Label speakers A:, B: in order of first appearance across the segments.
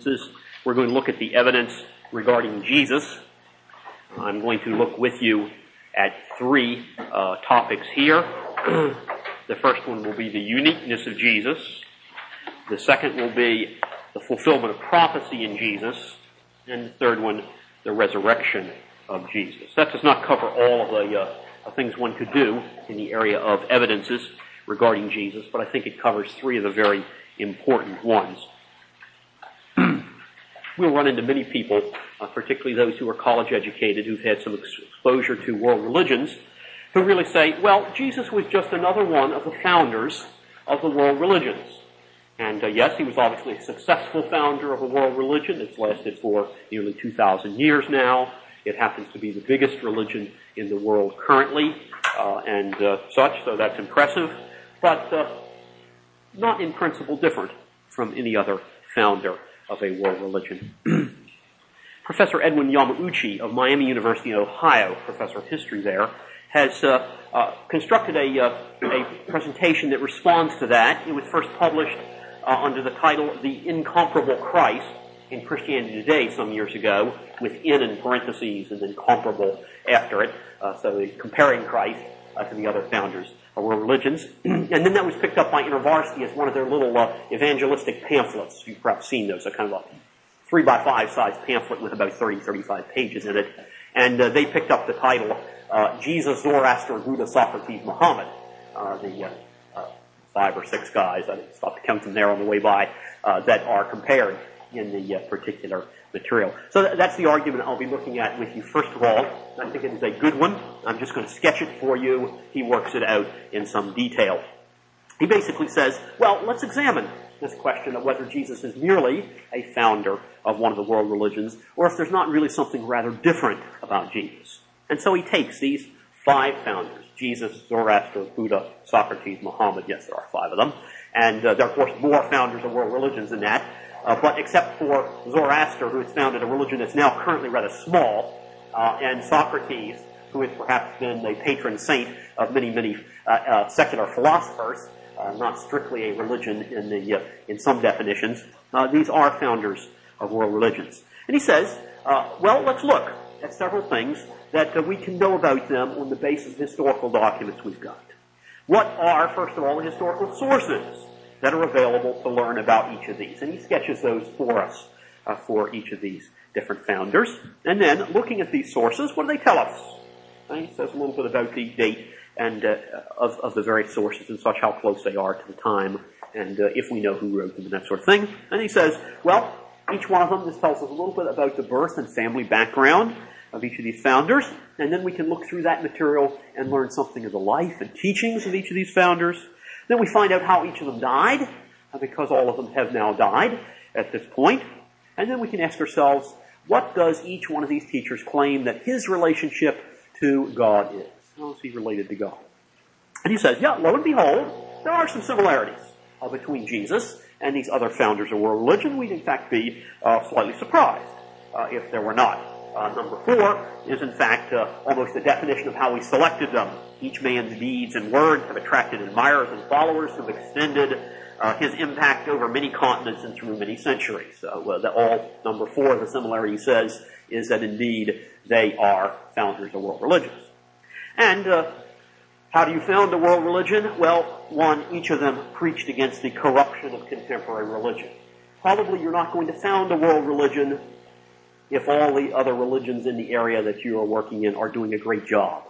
A: We're going to look at the evidence regarding Jesus. I'm going to look with you at three topics here. The first one will be the uniqueness of Jesus. The second will be the fulfillment of prophecy in Jesus. And the third one, the resurrection of Jesus. That does not cover all of the things one could do in the area of evidences regarding Jesus, but I think it covers three of the very important ones. We'll run into many people, particularly those who are college educated, who've had some exposure to world religions, who really say, well, Jesus was just another one of the founders of the world religions. And yes, he was obviously a successful founder of a world religion that's lasted for nearly 2,000 years now. It happens to be the biggest religion in the world currently, and such, so that's impressive, but not in principle different from any other founder of a world religion. Professor Edwin Yamauchi of Miami University in Ohio, professor of history there, has constructed a presentation that responds to that. It was first published under the title The Incomparable Christ in Christianity Today some years ago, with in parentheses and then comparable after it, so comparing Christ to the other founders of world religions. And then that was picked up by InterVarsity as one of their little evangelistic pamphlets. You've perhaps seen those, a kind of a 3x5 size pamphlet with about 35 pages in it. And they picked up the title, Jesus, Zoroaster, Buddha, Socrates, Muhammad. The 5 or 6 guys, I didn't stop to count them there on the way by, that are compared in the particular material. So that's the argument I'll be looking at with you first of all. I think it is a good one. I'm just going to sketch it for you. He works it out in some detail. He basically says, well, let's examine this question of whether Jesus is merely a founder of one of the world religions, or if there's not really something rather different about Jesus. And so he takes these 5 founders, Jesus, Zoroaster, Buddha, Socrates, Muhammad, yes, there are 5 of them, and there are, of course, more founders of world religions than that, but except for Zoroaster, who has founded a religion that's now currently rather small, and Socrates, who has perhaps been the patron saint of many secular philosophers, not strictly a religion in some definitions. These are founders of world religions. And he says, well, let's look at several things that we can know about them on the basis of historical documents we've got. What are, first of all, the historical sources that are available to learn about each of these? And he sketches those for us for each of these different founders. And then, looking at these sources, what do they tell us? He says a little bit about the date and of the various sources and such, how close they are to the time, and if we know who wrote them and that sort of thing. And he says, well, each one of them, this tells us a little bit about the birth and family background of each of these founders, and then we can look through that material and learn something of the life and teachings of each of these founders. Then we find out how each of them died, because all of them have now died at this point. And then we can ask ourselves, what does each one of these teachers claim that his relationship to God is? How is he related to God? And he says, yeah, lo and behold, there are some similarities between Jesus and these other founders of world religion. We'd in fact be slightly surprised if there were not. Number 4 is in fact almost the definition of how we selected them. Each man's deeds and words have attracted admirers and followers who have extended his impact over many continents and through many centuries. Number 4 of the similarity says is that indeed they are founders of world religions. And how do you found a world religion? Well, 1, each of them preached against the corruption of contemporary religion. Probably you're not going to found a world religion if all the other religions in the area that you are working in are doing a great job.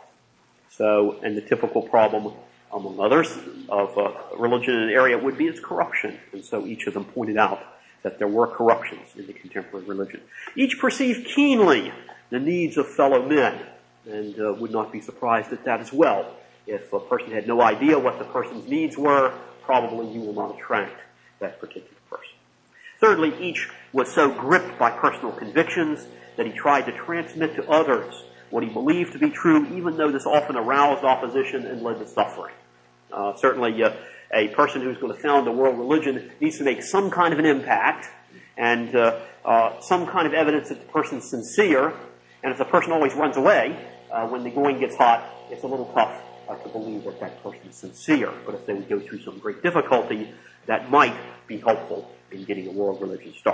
A: So, and the typical problem, among others, of religion in an area would be its corruption. And so each of them pointed out that there were corruptions in the contemporary religion. Each perceived keenly the needs of fellow men, and would not be surprised at that as well. If a person had no idea what the person's needs were, probably you will not attract that particular person. Thirdly, each was so gripped by personal convictions that he tried to transmit to others what he believed to be true, even though this often aroused opposition and led to suffering. Certainly, a person who's going to found a world religion needs to make some kind of an impact and some kind of evidence that the person's sincere. And if the person always runs away when the going gets hot, it's a little tough to believe that that person is sincere. But if they would go through some great difficulty, that might be helpful in getting a world religion started.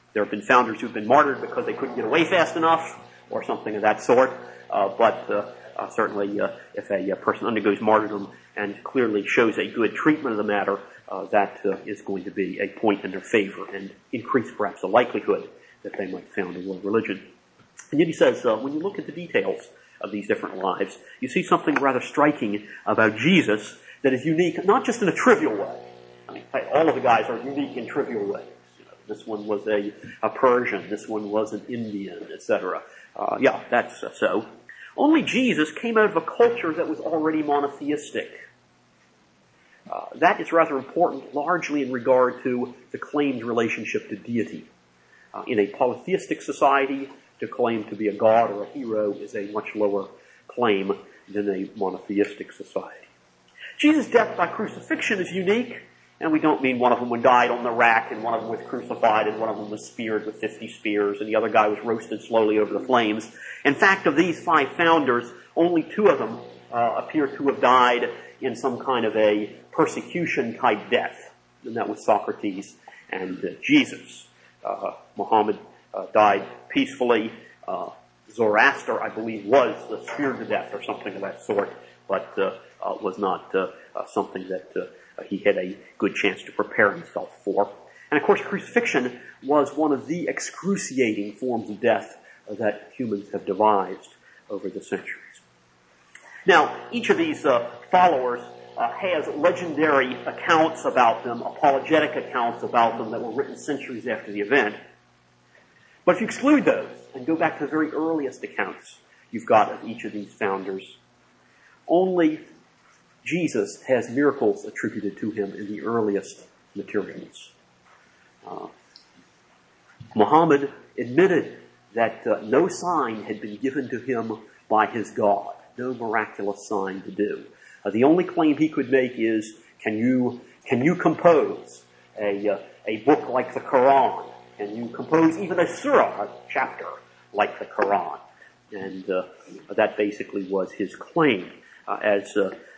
A: There have been founders who've been martyred because they couldn't get away fast enough, or something of that sort. But certainly, if a person undergoes martyrdom and clearly shows a good treatment of the matter, that is going to be a point in their favor and increase perhaps the likelihood that they might found a world religion. And yet he says, when you look at the details of these different lives, you see something rather striking about Jesus that is unique, not just in a trivial way. I mean, all of the guys are unique in trivial ways. This one was a Persian, this one was an Indian, etc. That's so. Only Jesus came out of a culture that was already monotheistic. That is rather important, largely in regard to the claimed relationship to deity. In a polytheistic society, to claim to be a god or a hero is a much lower claim than a monotheistic society. Jesus' death by crucifixion is unique, and we don't mean one of them died on the rack, and one of them was crucified, and one of them was speared with 50 spears, and the other guy was roasted slowly over the flames. In fact, of these 5 founders, only 2 of them appear to have died in some kind of a persecution-type death, and that was Socrates and Jesus. Muhammad died peacefully. Zoroaster, I believe, was speared to death or something of that sort, but was not something that he had a good chance to prepare himself for. And of course, crucifixion was one of the excruciating forms of death that humans have devised over the centuries. Now, each of these followers has legendary accounts about them, apologetic accounts about them that were written centuries after the event. But if you exclude those and go back to the very earliest accounts you've got of each of these founders, only Jesus has miracles attributed to him in the earliest materials. Muhammad admitted that no sign had been given to him by his God, no miraculous sign to do. The only claim he could make is, can you compose a book like the Quran? Can you compose even a surah, a chapter like the Quran? And that basically was his claim. As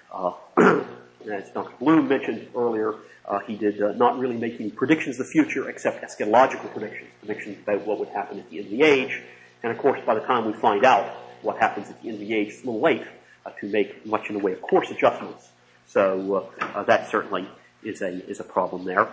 A: Dr. Bloom mentioned earlier, he did not really make any predictions of the future except eschatological predictions about what would happen at the end of the age. And of course, by the time we find out what happens at the end of the age, it's a little late to make much in the way of course adjustments. So that certainly is a problem there.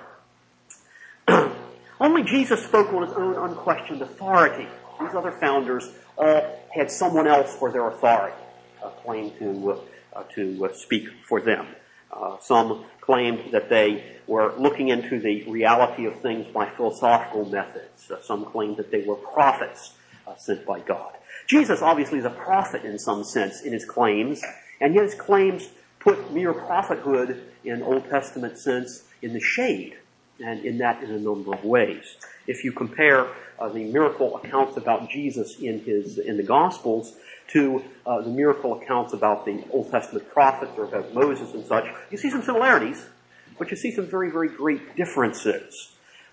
A: Only Jesus spoke on his own unquestioned authority. These other founders all had someone else for their authority, claimed to speak for them. Some claimed that they were looking into the reality of things by philosophical methods. Some claimed that they were prophets sent by God. Jesus obviously is a prophet in some sense in his claims, and yet his claims put mere prophethood in Old Testament sense in the shade, and in that in a number of ways. If you compare the miracle accounts about Jesus in the Gospels to the miracle accounts about the Old Testament prophets or about Moses and such, you see some similarities, but you see some very, very great differences.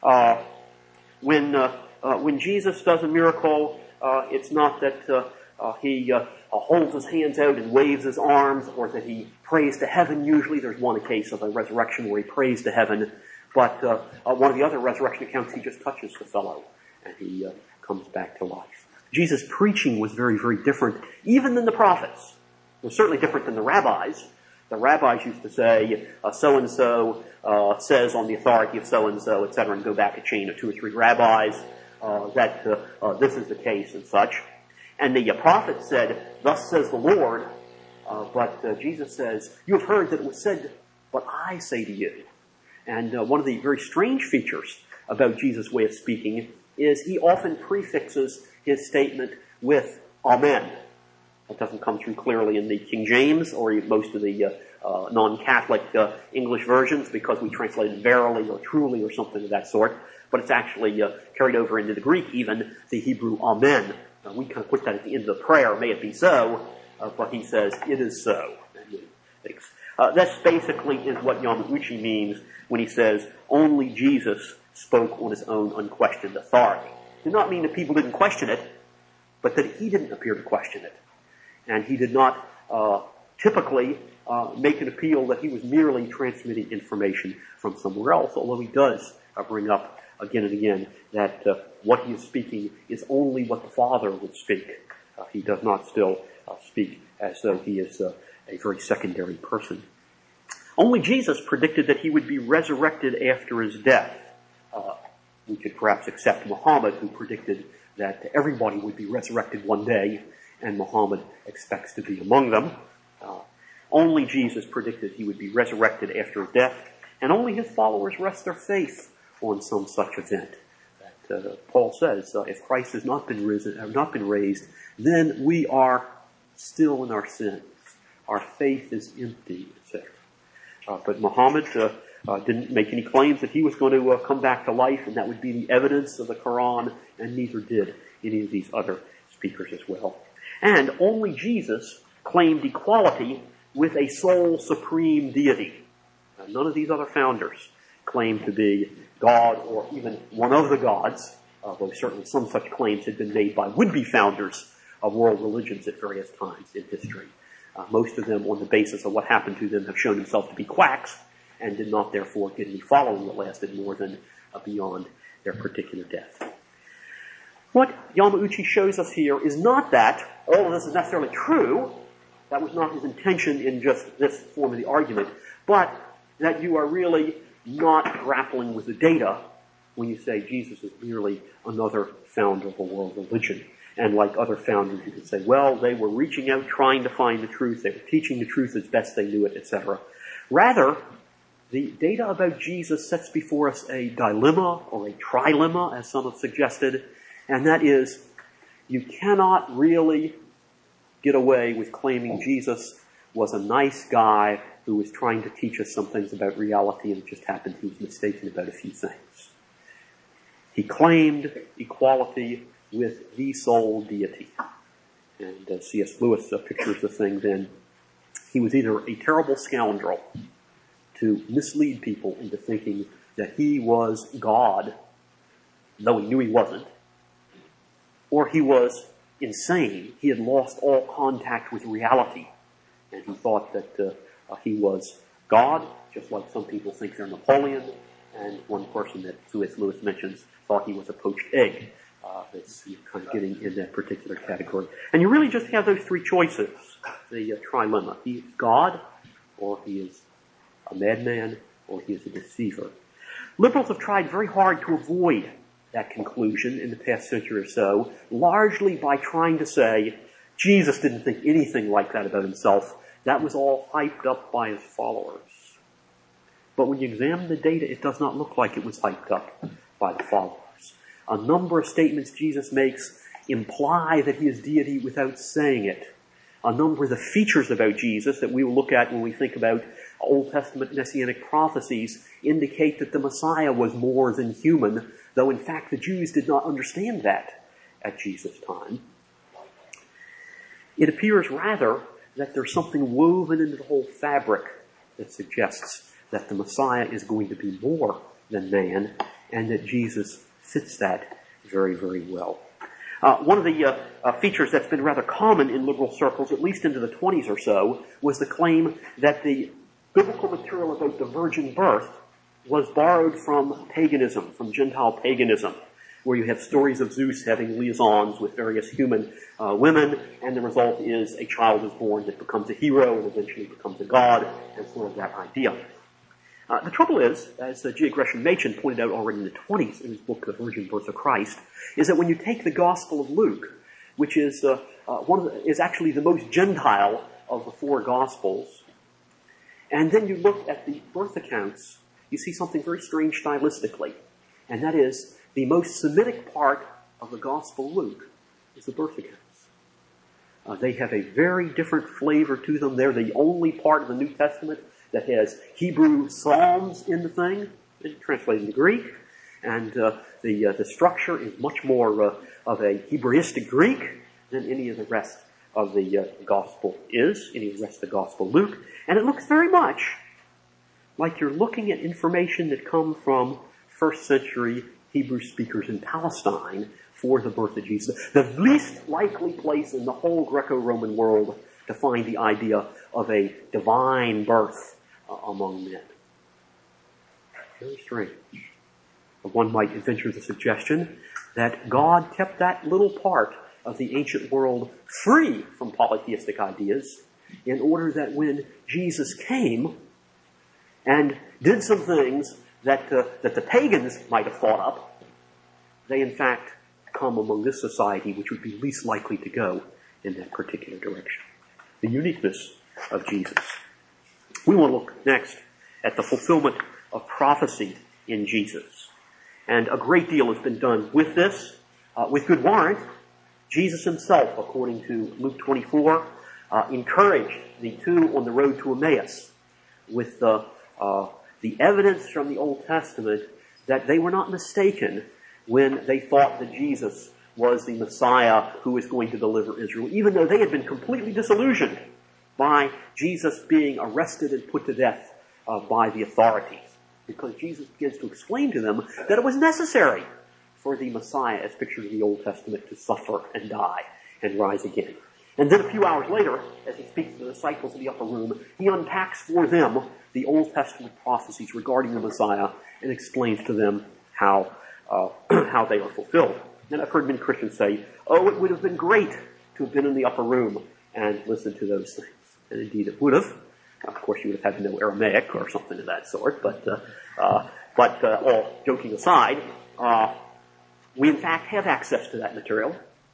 A: When Jesus does a miracle, it's not that he holds his hands out and waves his arms, or that he prays to heaven. Usually there's one case of a resurrection where he prays to heaven, but one of the other resurrection accounts, he just touches the fellow and he comes back to life. Jesus' preaching was very, very different, even than the prophets. It was certainly different than the rabbis. The rabbis used to say, so-and-so says on the authority of so-and-so, etc., and go back a chain of 2 or 3 rabbis that this is the case and such. And the prophet said, thus says the Lord, but Jesus says, you have heard that it was said, but I say to you. And one of the very strange features about Jesus' way of speaking is he often prefixes his statement with amen. That doesn't come through clearly in the King James or most of the non-Catholic English versions, because we translated verily or truly or something of that sort. But it's actually carried over into the Greek, even the Hebrew amen. We kind of put that at the end of the prayer, may it be so, but he says, it is so. This basically is what Yamaguchi means when he says, only Jesus spoke on his own unquestioned authority. It did not mean that people didn't question it, but that he didn't appear to question it. And he did not typically make an appeal that he was merely transmitting information from somewhere else, although he does bring up again and again that what he is speaking is only what the Father would speak. He does not still speak as though he is a very secondary person. Only Jesus predicted that he would be resurrected after his death. We could perhaps accept Muhammad, who predicted that everybody would be resurrected one day, and Muhammad expects to be among them. Only Jesus predicted he would be resurrected after his death, and only his followers rest their faith on some such event. Paul says, if Christ has not been raised, then we are still in our sins. Our faith is empty, etc. But Muhammad didn't make any claims that he was going to come back to life, and that would be the evidence of the Quran, and neither did any of these other speakers as well. And only Jesus claimed equality with a sole supreme deity. None of these other founders claimed to be God or even one of the gods, although certainly some such claims had been made by would-be founders of world religions at various times in history. Most of them, on the basis of what happened to them, have shown themselves to be quacks and did not therefore get any following that lasted more than beyond their particular death. What Yamauchi shows us here is not that all of this is necessarily true. That was not his intention in just this form of the argument, but that you are really not grappling with the data when you say Jesus is merely another founder of a world religion. And like other founders, you could say, well, they were reaching out, trying to find the truth. They were teaching the truth as best they knew it, etc. Rather, the data about Jesus sets before us a dilemma or a trilemma, as some have suggested, and that is, you cannot really get away with claiming Jesus was a nice guy who was trying to teach us some things about reality, and it just happened he was mistaken about a few things. He claimed equality with the sole deity. And C.S. Lewis pictures the thing then. He was either a terrible scoundrel to mislead people into thinking that he was God, though he knew he wasn't, or he was insane. He had lost all contact with reality, and he thought that he was God, just like some people think they're Napoleon, and one person that C.S. Lewis mentions thought he was a poached egg. That's kind of getting in that particular category. And you really just have those three choices, the trilemma. He is God, or he is a madman, or he is a deceiver. Liberals have tried very hard to avoid that conclusion in the past century or so, largely by trying to say, Jesus didn't think anything like that about himself. That was all hyped up by his followers. But when you examine the data, it does not look like it was hyped up by the followers. A number of statements Jesus makes imply that he is deity without saying it. A number of the features about Jesus that we will look at when we think about Old Testament Messianic prophecies indicate that the Messiah was more than human, though in fact the Jews did not understand that at Jesus' time. It appears rather that there's something woven into the whole fabric that suggests that the Messiah is going to be more than man, and that Jesus fits that very, very well. One of the features that's been rather common in liberal circles, at least into the 20s or so, was the claim that the biblical material about the virgin birth was borrowed from paganism, from Gentile paganism, where you have stories of Zeus having liaisons with various human women, and the result is a child is born that becomes a hero and eventually becomes a god, and sort of that idea. The trouble is, as G. Gresham Machen pointed out already in the 20s in his book, The Virgin Birth of Christ, is that when you take the Gospel of Luke, which is is actually the most Gentile of the four Gospels, and then you look at the birth accounts, you see something very strange stylistically, and that is the most Semitic part of the Gospel of Luke is the birth accounts. They have a very different flavor to them. They're the only part of the New Testament that has Hebrew psalms in the thing, translated into Greek, and the structure is much more of a Hebraistic Greek than any of the rest of the Gospel is, any of the rest of the Gospel of Luke, and it looks very much like you're looking at information that come from first century Hebrew speakers in Palestine for the birth of Jesus. The least likely place in the whole Greco-Roman world to find the idea of a divine birth among men. Very strange. One might venture the suggestion that God kept that little part of the ancient world free from polytheistic ideas in order that when Jesus came and did some things that the pagans might have thought up, they in fact come among this society which would be least likely to go in that particular direction. The uniqueness of Jesus. We want to look next at the fulfillment of prophecy in Jesus. And a great deal has been done with this, with good warrant. Jesus himself, according to Luke 24, encouraged the two on the road to Emmaus with the evidence from the Old Testament that they were not mistaken when they thought that Jesus was the Messiah who was going to deliver Israel, even though they had been completely disillusioned by Jesus being arrested and put to death by the authorities. Because Jesus begins to explain to them that it was necessary for the Messiah, as pictured in the Old Testament, to suffer and die and rise again. And then a few hours later, as he speaks to the disciples in the upper room, he unpacks for them the Old Testament prophecies regarding the Messiah and explains to them how they are fulfilled. And I've heard many Christians say, oh, it would have been great to have been in the upper room and listened to those things. And indeed it would have. Of course, you would have had to know Aramaic or something of that sort, but all joking aside, we in fact have access to that material.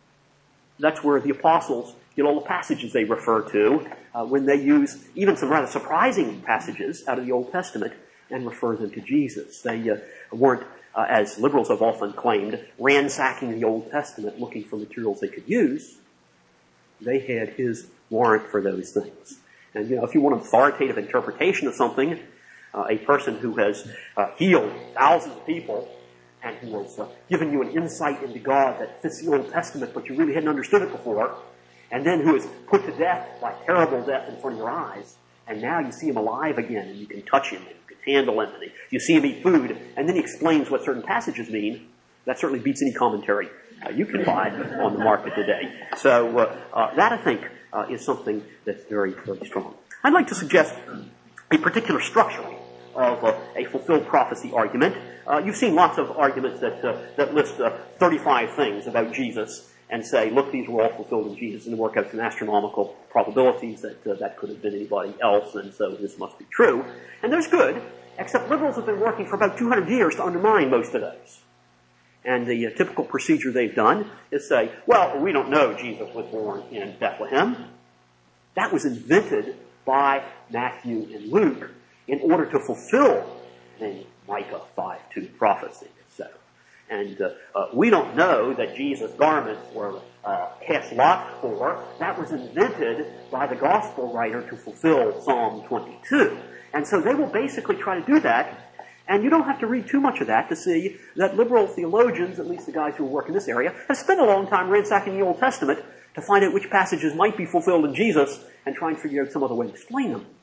A: That's where the apostles get all the passages they refer to when they use even some rather surprising passages out of the Old Testament and refer them to Jesus. They weren't, as liberals have often claimed, ransacking the Old Testament looking for materials they could use. They had his warrant for those things. And, if you want an authoritative interpretation of something, a person who has healed thousands of people and who has given you an insight into God that fits the Old Testament, but you really hadn't understood it before, and then who is put to death by terrible death in front of your eyes, and now you see him alive again, and you can touch him, and you can handle him, and you see him eat food, and then he explains what certain passages mean, that certainly beats any commentary you can find on the market today. So that, I think, is something that's very, very strong. I'd like to suggest a particular structure of a fulfilled prophecy argument. You've seen lots of arguments that list 35 things about Jesus and say, look, these were all fulfilled in Jesus, and work out some astronomical probabilities that that could have been anybody else, and so this must be true. And that's good, except liberals have been working for about 200 years to undermine most of those. And the typical procedure they've done is say, well, we don't know Jesus was born in Bethlehem. That was invented by Matthew and Luke in order to fulfill the Micah 5:2 prophecy, etc. And we don't know that Jesus' garments were cast lots for. That was invented by the gospel writer to fulfill Psalm 22. And so they will basically try to do that. And you don't have to read too much of that to see that liberal theologians, at least the guys who work in this area, have spent a long time ransacking the Old Testament to find out which passages might be fulfilled in Jesus and try and figure out some other way to explain them.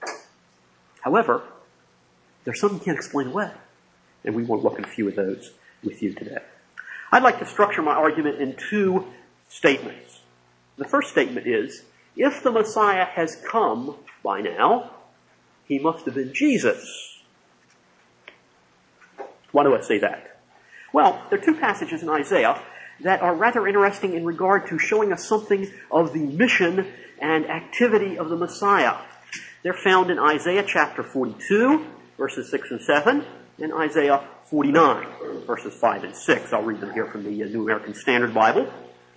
A: However, there's some you can't explain away. And we want to look at a few of those with you today. I'd like to structure my argument in two statements. The first statement is, if the Messiah has come by now, he must have been Jesus. Why do I say that? Well, there are two passages in Isaiah that are rather interesting in regard to showing us something of the mission and activity of the Messiah. They're found in Isaiah chapter 42, verses 6 and 7, and Isaiah 49, verses 5 and 6. I'll read them here from the New American Standard Bible.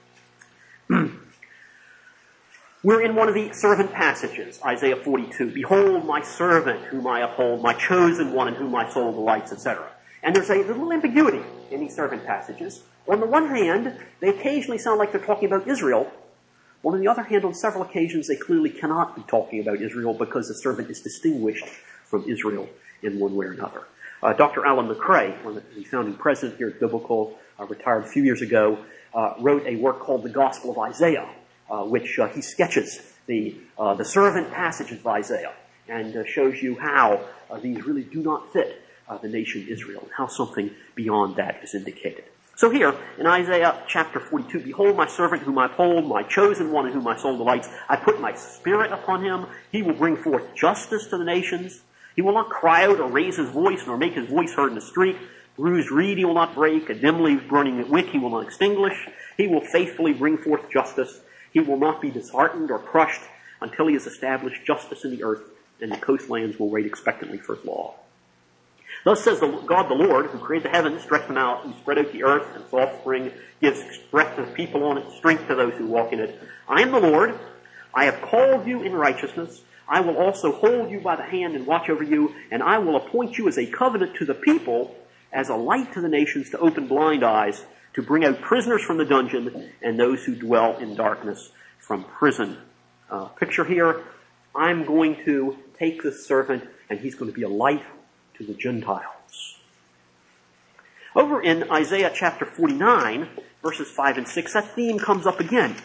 A: We're in one of the servant passages, Isaiah 42. Behold my servant whom I uphold, my chosen one in whom my soul delights, etc. And there's a little ambiguity in these servant passages. On the one hand, they occasionally sound like they're talking about Israel. On the other hand, on several occasions, they clearly cannot be talking about Israel because the servant is distinguished from Israel in one way or another. Dr. Alan McCrae, one of the founding president here at Biblical, retired a few years ago, wrote a work called The Gospel of Isaiah, which he sketches the servant passages of Isaiah and shows you how these really do not fit the nation Israel, and how something beyond that is indicated. So here, in Isaiah chapter 42, behold my servant whom I uphold, my chosen one in whom my soul delights. I put my spirit upon him. He will bring forth justice to the nations. He will not cry out or raise his voice, nor make his voice heard in the street. bruised reed he will not break, a dimly burning wick he will not extinguish. He will faithfully bring forth justice. He will not be disheartened or crushed until he has established justice in the earth, and the coastlands will wait expectantly for his law. Thus says God the Lord, who created the heavens, stretched them out, who spread out the earth and its offspring, gives breath to the people on it, strength to those who walk in it. I am the Lord. I have called you in righteousness. I will also hold you by the hand and watch over you, and I will appoint you as a covenant to the people, as a light to the nations, to open blind eyes, to bring out prisoners from the dungeon, and those who dwell in darkness from prison. Picture here, I'm going to take this servant, and he's going to be a light to the Gentiles. Over in Isaiah chapter 49, verses 5 and 6, that theme comes up again.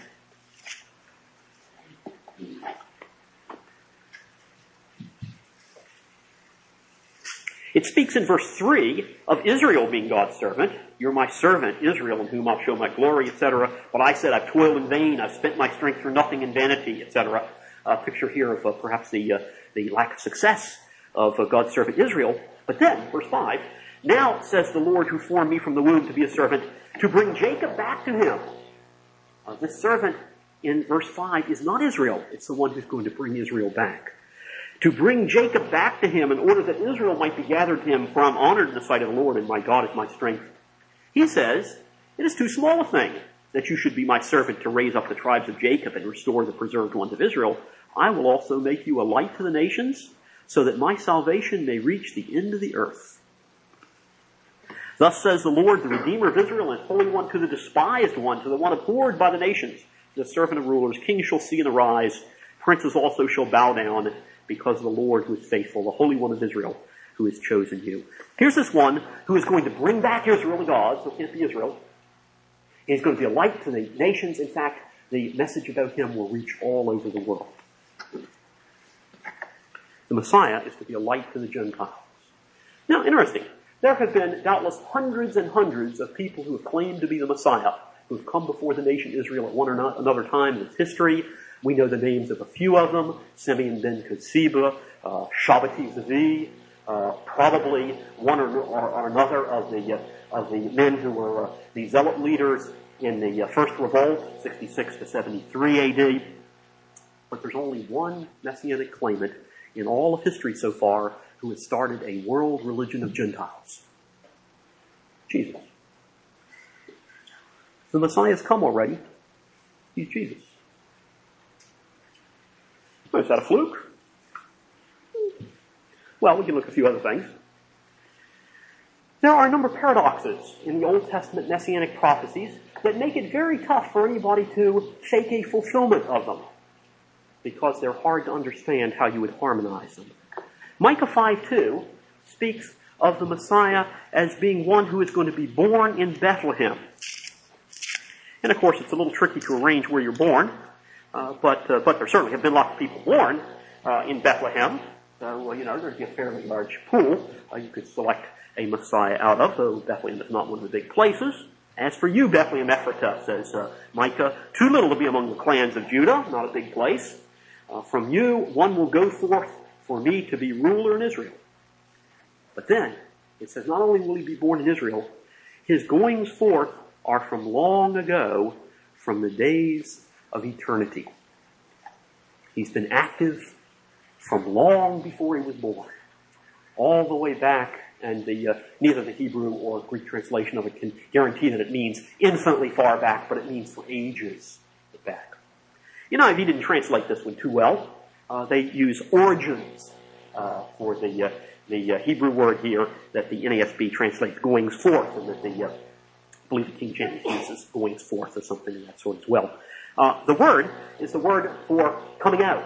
A: It speaks in verse 3 of Israel being God's servant. You're my servant, Israel, in whom I'll show my glory, etc. But I said, I've toiled in vain, I've spent my strength for nothing in vanity, etc. Picture here of perhaps the lack of success of God's servant Israel. But then, verse 5, now says the Lord who formed me from the womb to be a servant, to bring Jacob back to him. This servant in verse 5 is not Israel. It's the one who's going to bring Israel back. To bring Jacob back to him in order that Israel might be gathered to him, for I'm honored in the sight of the Lord, and my God is my strength. He says, it is too small a thing that you should be my servant to raise up the tribes of Jacob and restore the preserved ones of Israel. I will also make you a light to the nations, so that my salvation may reach the end of the earth. Thus says the Lord, the Redeemer of Israel, and Holy One, to the despised one, to the one abhorred by the nations, the servant of rulers. Kings shall see and arise, princes also shall bow down, because of the Lord who is faithful, the Holy One of Israel, who has chosen you. Here's this one who is going to bring back Israel to God, so it can't be Israel. He's going to be a light to the nations. In fact, the message about him will reach all over the world. The Messiah is to be a light to the Gentiles. Now, interesting. There have been doubtless hundreds and hundreds of people who have claimed to be the Messiah, who have come before the nation Israel at one or another time in its history. We know the names of a few of them: Simeon ben Koziba, Shabbati Zavi, probably one or another of the men who were the zealot leaders in the first revolt, 66 to 73 AD. But there's only one messianic claimant in all of history so far who has started a world religion of Gentiles. Jesus. The Messiah has come already. He's Jesus. Is that a fluke? Well, we can look at a few other things. There are a number of paradoxes in the Old Testament messianic prophecies that make it very tough for anybody to fake a fulfillment of them, because they're hard to understand how you would harmonize them. Micah 5:2 speaks of the Messiah as being one who is going to be born in Bethlehem. And of course, it's a little tricky to arrange where you're born, but there certainly have been lots of people born in Bethlehem. So, there'd be a fairly large pool you could select a Messiah out of, though Bethlehem is not one of the big places. As for you, Bethlehem Ephratah, says Micah, too little to be among the clans of Judah, not a big place. From you, one will go forth for me to be ruler in Israel. But then, it says not only will he be born in Israel, his goings forth are from long ago, from the days of eternity. He's been active from long before he was born, all the way back, and neither the Hebrew or Greek translation of it can guarantee that it means infinitely far back, but it means for ages back. NIV didn't translate this one too well. They use origins for the Hebrew word here that the NASB translates goings forth, and that I believe the King James uses goings forth or something of that sort as well. The word is the word for coming out.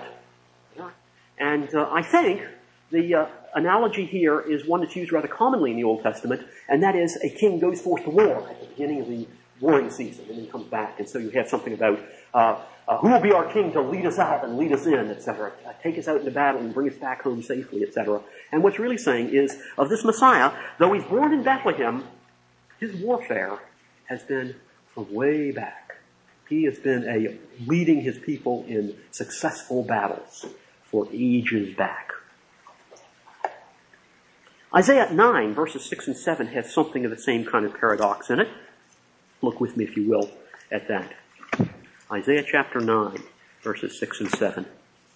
A: And I think the analogy here is one that's used rather commonly in the Old Testament, and that is a king goes forth to war at the beginning of the warring season and then comes back. And so you have something about who will be our king to lead us out and lead us in, etc. Take us out into battle and bring us back home safely, etc. And what's really saying is of this Messiah, though he's born in Bethlehem, his warfare has been from way back. He has been leading his people in successful battles for ages back. Isaiah 9, verses 6 and 7 has something of the same kind of paradox in it. Look with me, if you will, at that. Isaiah chapter 9, verses 6 and 7.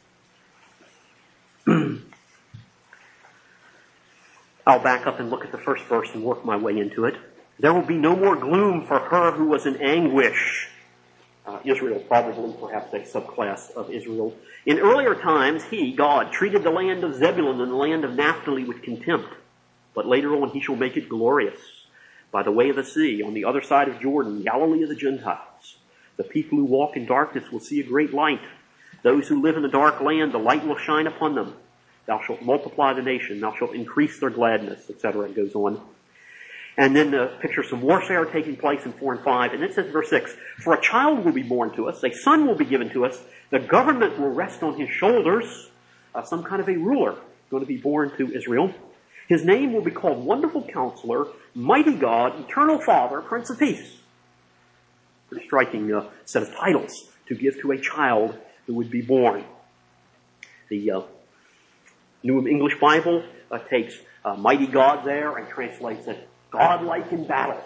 A: I'll back up and look at the first verse and work my way into it. There will be no more gloom for her who was in anguish. Israel, probably, perhaps a subclass of Israel. In earlier times, he, God, treated the land of Zebulun and the land of Naphtali with contempt. But later on, he shall make it glorious. By the way of the sea, on the other side of Jordan, Galilee of the Gentiles. The people who walk in darkness will see a great light. Those who live in the dark land, the light will shine upon them. Thou shalt multiply the nation. Thou shalt increase their gladness, etc. It goes on. And then picture some warfare taking place in 4 and 5. And it says, verse 6, For a child will be born to us, a son will be given to us, the government will rest on his shoulders, some kind of a ruler going to be born to Israel. His name will be called Wonderful Counselor, Mighty God, Eternal Father, Prince of Peace. Pretty striking set of titles to give to a child who would be born. The New English Bible takes Mighty God there and translates it God-like in battle.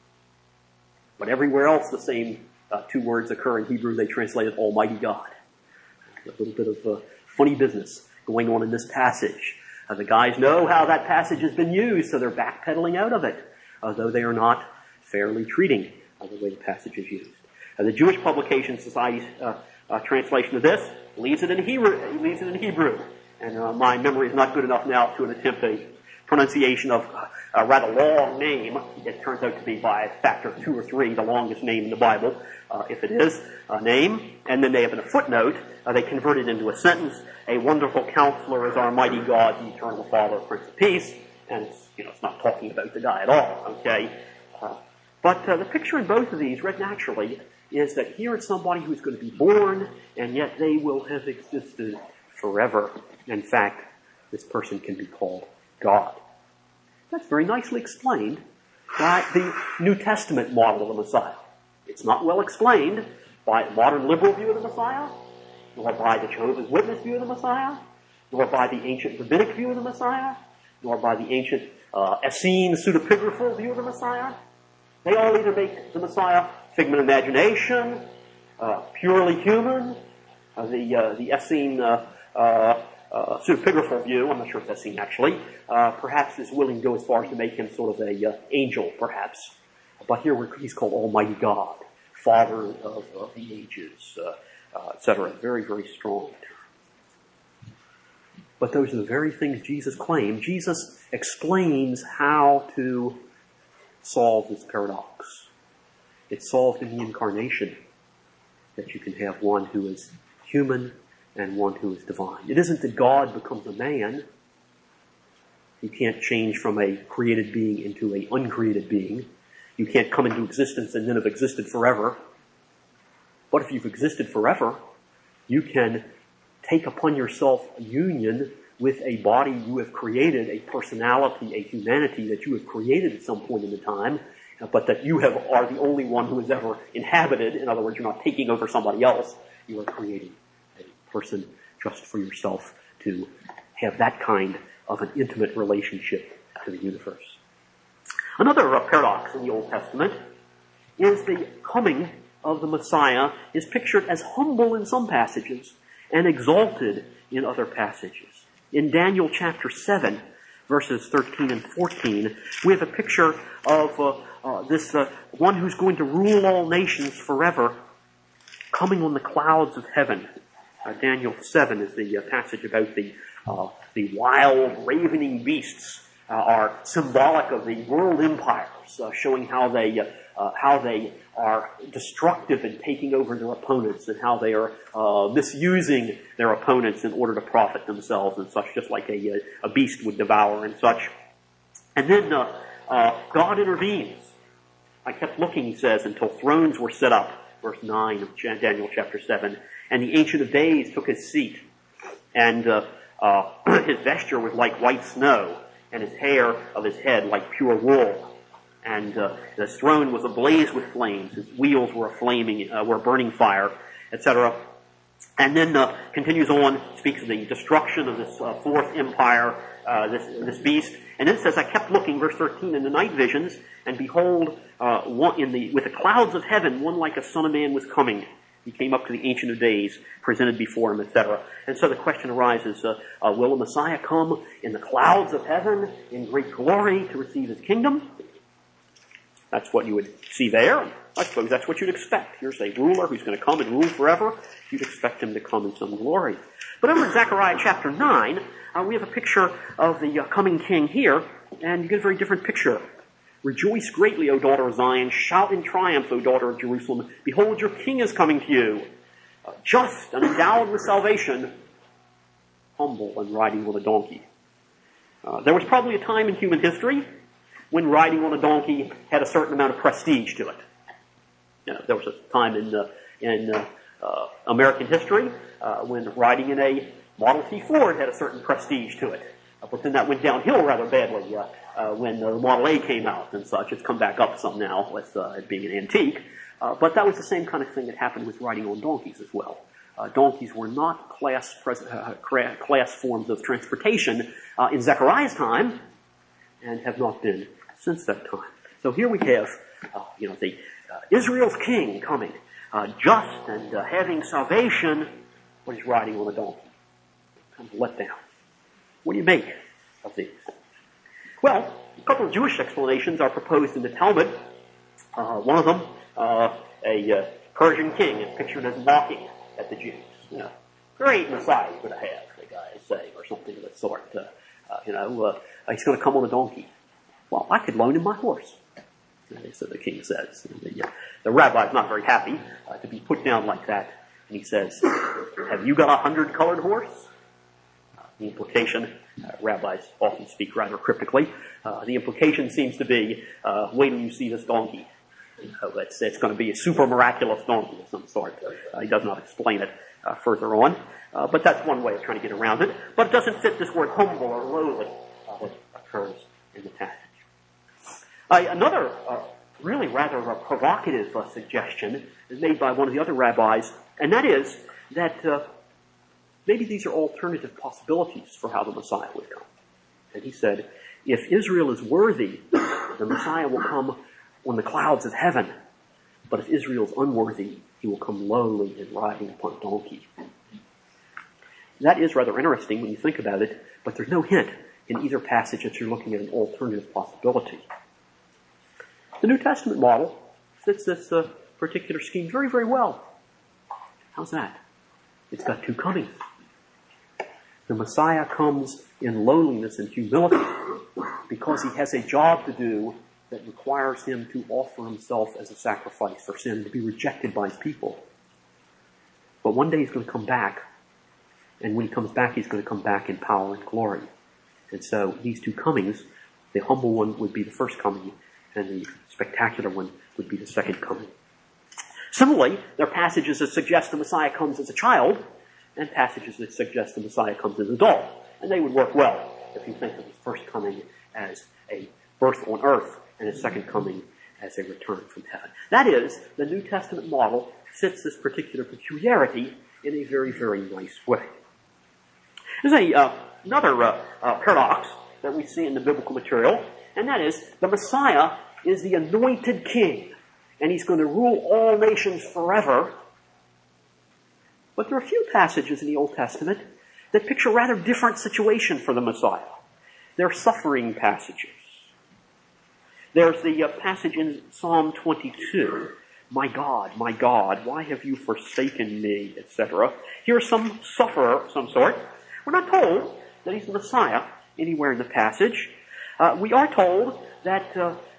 A: But everywhere else the same two words occur in Hebrew. They translate it Almighty God. A little bit of funny business going on in this passage. The guys know how that passage has been used, so they're backpedaling out of it, though they are not fairly treating the way the passage is used. The Jewish Publication Society's translation of this leaves it in Hebrew. And my memory is not good enough now to attempt a pronunciation of a rather long name. It turns out to be by a factor of 2 or 3 the longest name in the Bible, if it is a name. And then they have in a footnote, they convert it into a sentence. A wonderful counselor is our mighty God, the eternal Father, Prince of Peace. And it's not talking about the guy at all, okay? But the picture in both of these, read naturally, is that here is somebody who's going to be born, and yet they will have existed forever. In fact, this person can be called God. That's very nicely explained by the New Testament model of the Messiah. It's not well explained by the modern liberal view of the Messiah, nor by the Jehovah's Witness view of the Messiah, nor by the ancient rabbinic view of the Messiah, nor by the ancient Essene pseudepigraphal view of the Messiah. They all either make the Messiah figment of imagination, purely human, the Essene pseudepigraphal view, I'm not sure if that's seen actually, perhaps is willing to go as far as to make him sort of a angel, perhaps. But here he's called Almighty God, Father of the ages, etc. Very, very strong. But those are the very things Jesus claimed. Jesus explains how to solve this paradox. It's solved in the incarnation, that you can have one who is human and one who is divine. It isn't that God becomes a man. You can't change from a created being into an uncreated being. You can't come into existence and then have existed forever. But if you've existed forever, you can take upon yourself a union with a body you have created, a personality, a humanity that you have created at some point in the time, but that you are the only one who has ever inhabited. In other words, you're not taking over somebody else. You are creating a person just for yourself to have that kind of an intimate relationship to the universe. Another paradox in the Old Testament is the coming of the Messiah is pictured as humble in some passages and exalted in other passages. In Daniel chapter 7, verses 13 and 14, we have a picture of this one who's going to rule all nations forever, coming on the clouds of heaven. Daniel 7 is the passage about the wild, ravening beasts are symbolic of the world empires, showing how they are destructive in taking over their opponents and how they are misusing their opponents in order to profit themselves and such, just like a beast would devour and such. And then God intervenes. I kept looking, he says, until thrones were set up, verse 9 of Daniel chapter 7, and the Ancient of Days took his seat, and his vesture was like white snow, and his hair of his head like pure wool. And his throne was ablaze with flames. His wheels were a burning fire, etc. And then continues on, speaks of the destruction of this fourth empire, this beast. And then it says, I kept looking, verse 13, in the night visions, and behold, with the clouds of heaven, one like a son of man was coming. He came up to the Ancient of Days, presented before him, etc. And so the question arises, will the Messiah come in the clouds of heaven in great glory to receive his kingdom? That's what you would see there. I suppose that's what you'd expect. Here's a ruler who's going to come and rule forever. You'd expect him to come in some glory. But over in Zechariah chapter 9, we have a picture of the coming king here, and you get a very different picture. Rejoice greatly, O daughter of Zion. Shout in triumph, O daughter of Jerusalem. Behold, your king is coming to you. Just and endowed with salvation, humble and riding on a donkey. There was probably a time in human history when riding on a donkey had a certain amount of prestige to it. There was a time in American history when riding in a Model T Ford had a certain prestige to it. But then that went downhill rather badly when the Model A came out and such. It's come back up some now with it being an antique. But that was the same kind of thing that happened with riding on donkeys as well. Donkeys were not class forms of transportation in Zechariah's time and have not been since that time. So here we have, the Israel's king coming, just and having salvation, but he's riding on a donkey. Kind of let down. What do you make of these? Well, a couple of Jewish explanations are proposed in the Talmud. One of them, a Persian king is pictured as mocking at the Jews. Great Messiah you're going to have, the guys say, or something of the sort. He's going to come on a donkey. Well, I could loan him my horse. So the king says. The rabbi's not very happy to be put down like that. And he says, have you got 100-colored horse? The implication, rabbis often speak rather cryptically, the implication seems to be, wait till you see this donkey. It's going to be a super miraculous donkey of some sort. He does not explain it further on. But that's one way of trying to get around it. But it doesn't fit this word humble or lowly that occurs in the passage. Another really rather provocative suggestion is made by one of the other rabbis, and that is that maybe these are alternative possibilities for how the Messiah would come. And he said, if Israel is worthy, the Messiah will come on the clouds of heaven. But if Israel is unworthy, he will come lowly and riding upon a donkey. That is rather interesting when you think about it, but there's no hint in either passage that you're looking at an alternative possibility. The New Testament model fits this particular scheme very, very well. How's that? It's got two comings. The Messiah comes in lowliness and humility because he has a job to do that requires him to offer himself as a sacrifice for sin, to be rejected by his people. But one day he's going to come back, and when he comes back, he's going to come back in power and glory. And so these two comings, the humble one would be the first coming, and the spectacular one would be the second coming. Similarly, there are passages that suggest the Messiah comes as a child, and passages that suggest the Messiah comes as an adult. And they would work well if you think of his first coming as a birth on earth, and his second coming as a return from heaven. That is, the New Testament model fits this particular peculiarity in a very, very nice way. There's another paradox that we see in the biblical material, and that is the Messiah is the anointed king, and he's going to rule all nations forever. But there are a few passages in the Old Testament that picture a rather different situation for the Messiah. They're suffering passages. There's the passage in Psalm 22, my God, why have you forsaken me, etc. Here's some sufferer of some sort. We're not told that he's the Messiah anywhere in the passage. We are told that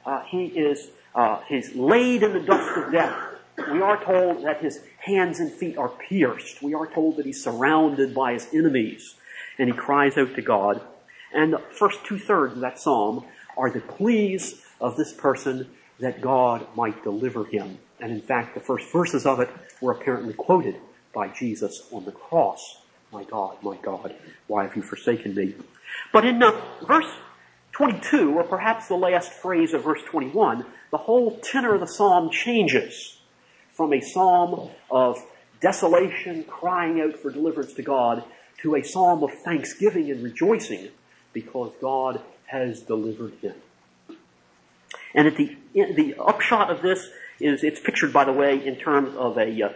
A: he's laid in the dust of death. We are told that his hands and feet are pierced. We are told that he's surrounded by his enemies, and he cries out to God. And the first 2/3 of that psalm are the pleas of this person that God might deliver him. And in fact, the first verses of it were apparently quoted by Jesus on the cross. My God, why have you forsaken me? But in verse 22, or perhaps the last phrase of verse 21, the whole tenor of the psalm changes from a psalm of desolation, crying out for deliverance to God, to a psalm of thanksgiving and rejoicing because God has delivered him. And at the upshot of this is, it's pictured, by the way, in terms of a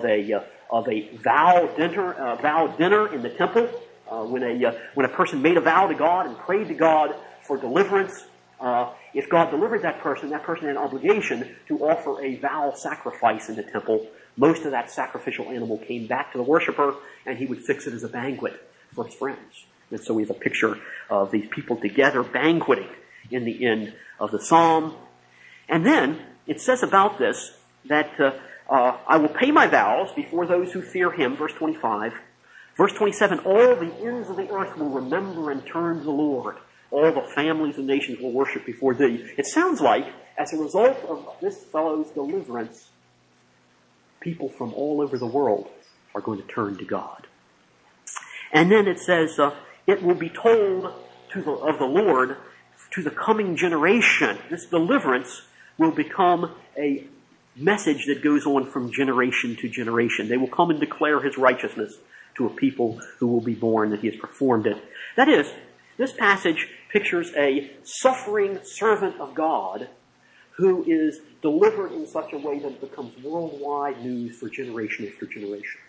A: vow dinner in the temple. When a person made a vow to God and prayed to God for deliverance, if God delivered that person had an obligation to offer a vow sacrifice in the temple. Most of that sacrificial animal came back to the worshiper, and he would fix it as a banquet for his friends. And so we have a picture of these people together banqueting in the end of the psalm. And then it says about this that I will pay my vows before those who fear him, verse 25. Verse 27, all the ends of the earth will remember and turn to the Lord. All the families and nations will worship before thee. It sounds like, as a result of this fellow's deliverance, people from all over the world are going to turn to God. And then it says, it will be told of the Lord to the coming generation. This deliverance will become a message that goes on from generation to generation. They will come and declare his righteousness to a people who will be born, that he has performed it. That is, this passage pictures a suffering servant of God who is delivered in such a way that it becomes worldwide news for generation after generation.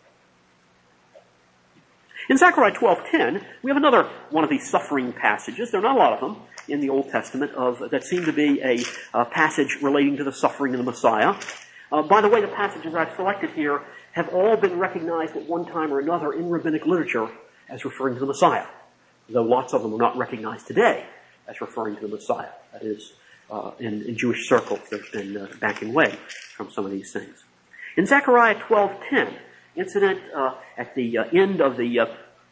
A: In Zechariah 12:10, we have another one of these suffering passages. There are not a lot of them in the Old Testament that seem to be a passage relating to the suffering of the Messiah. By the way, the passages I've selected here have all been recognized at one time or another in rabbinic literature as referring to the Messiah, though lots of them are not recognized today as referring to the Messiah. That is, in Jewish circles, there's been backing away from some of these things. In Zechariah 12:10, incident at the end of the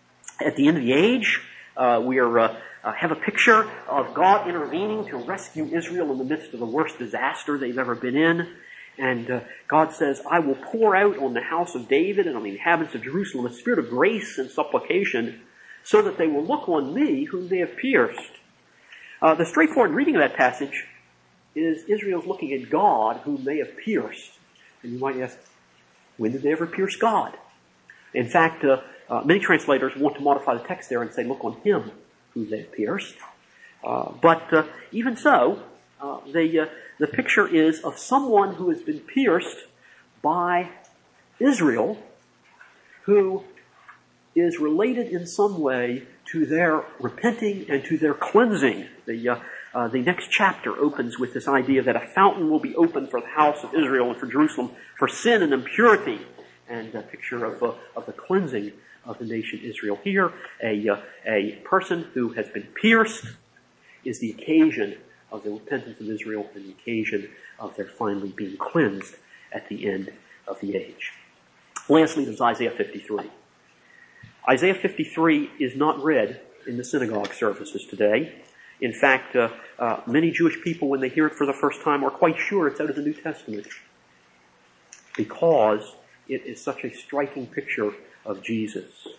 A: age, we have a picture of God intervening to rescue Israel in the midst of the worst disaster they've ever been in. And God says, I will pour out on the house of David and on the inhabitants of Jerusalem a spirit of grace and supplication, so that they will look on me whom they have pierced. The straightforward reading of that passage is Israel's looking at God whom they have pierced. And you might ask, when did they ever pierce God? In fact, many translators want to modify the text there and say, look on him whom they have pierced. But even so, the picture is of someone who has been pierced by Israel, who is related in some way to their repenting and to their cleansing. The next chapter opens with this idea that a fountain will be opened for the house of Israel and for Jerusalem for sin and impurity, and a picture of the cleansing of the nation Israel. Here, a person who has been pierced is the occasion of the repentance of Israel and the occasion of their finally being cleansed at the end of the age. Lastly, there's Isaiah 53. Isaiah 53 is not read in the synagogue services today. In fact, many Jewish people, when they hear it for the first time, are quite sure it's out of the New Testament, because it is such a striking picture of Jesus.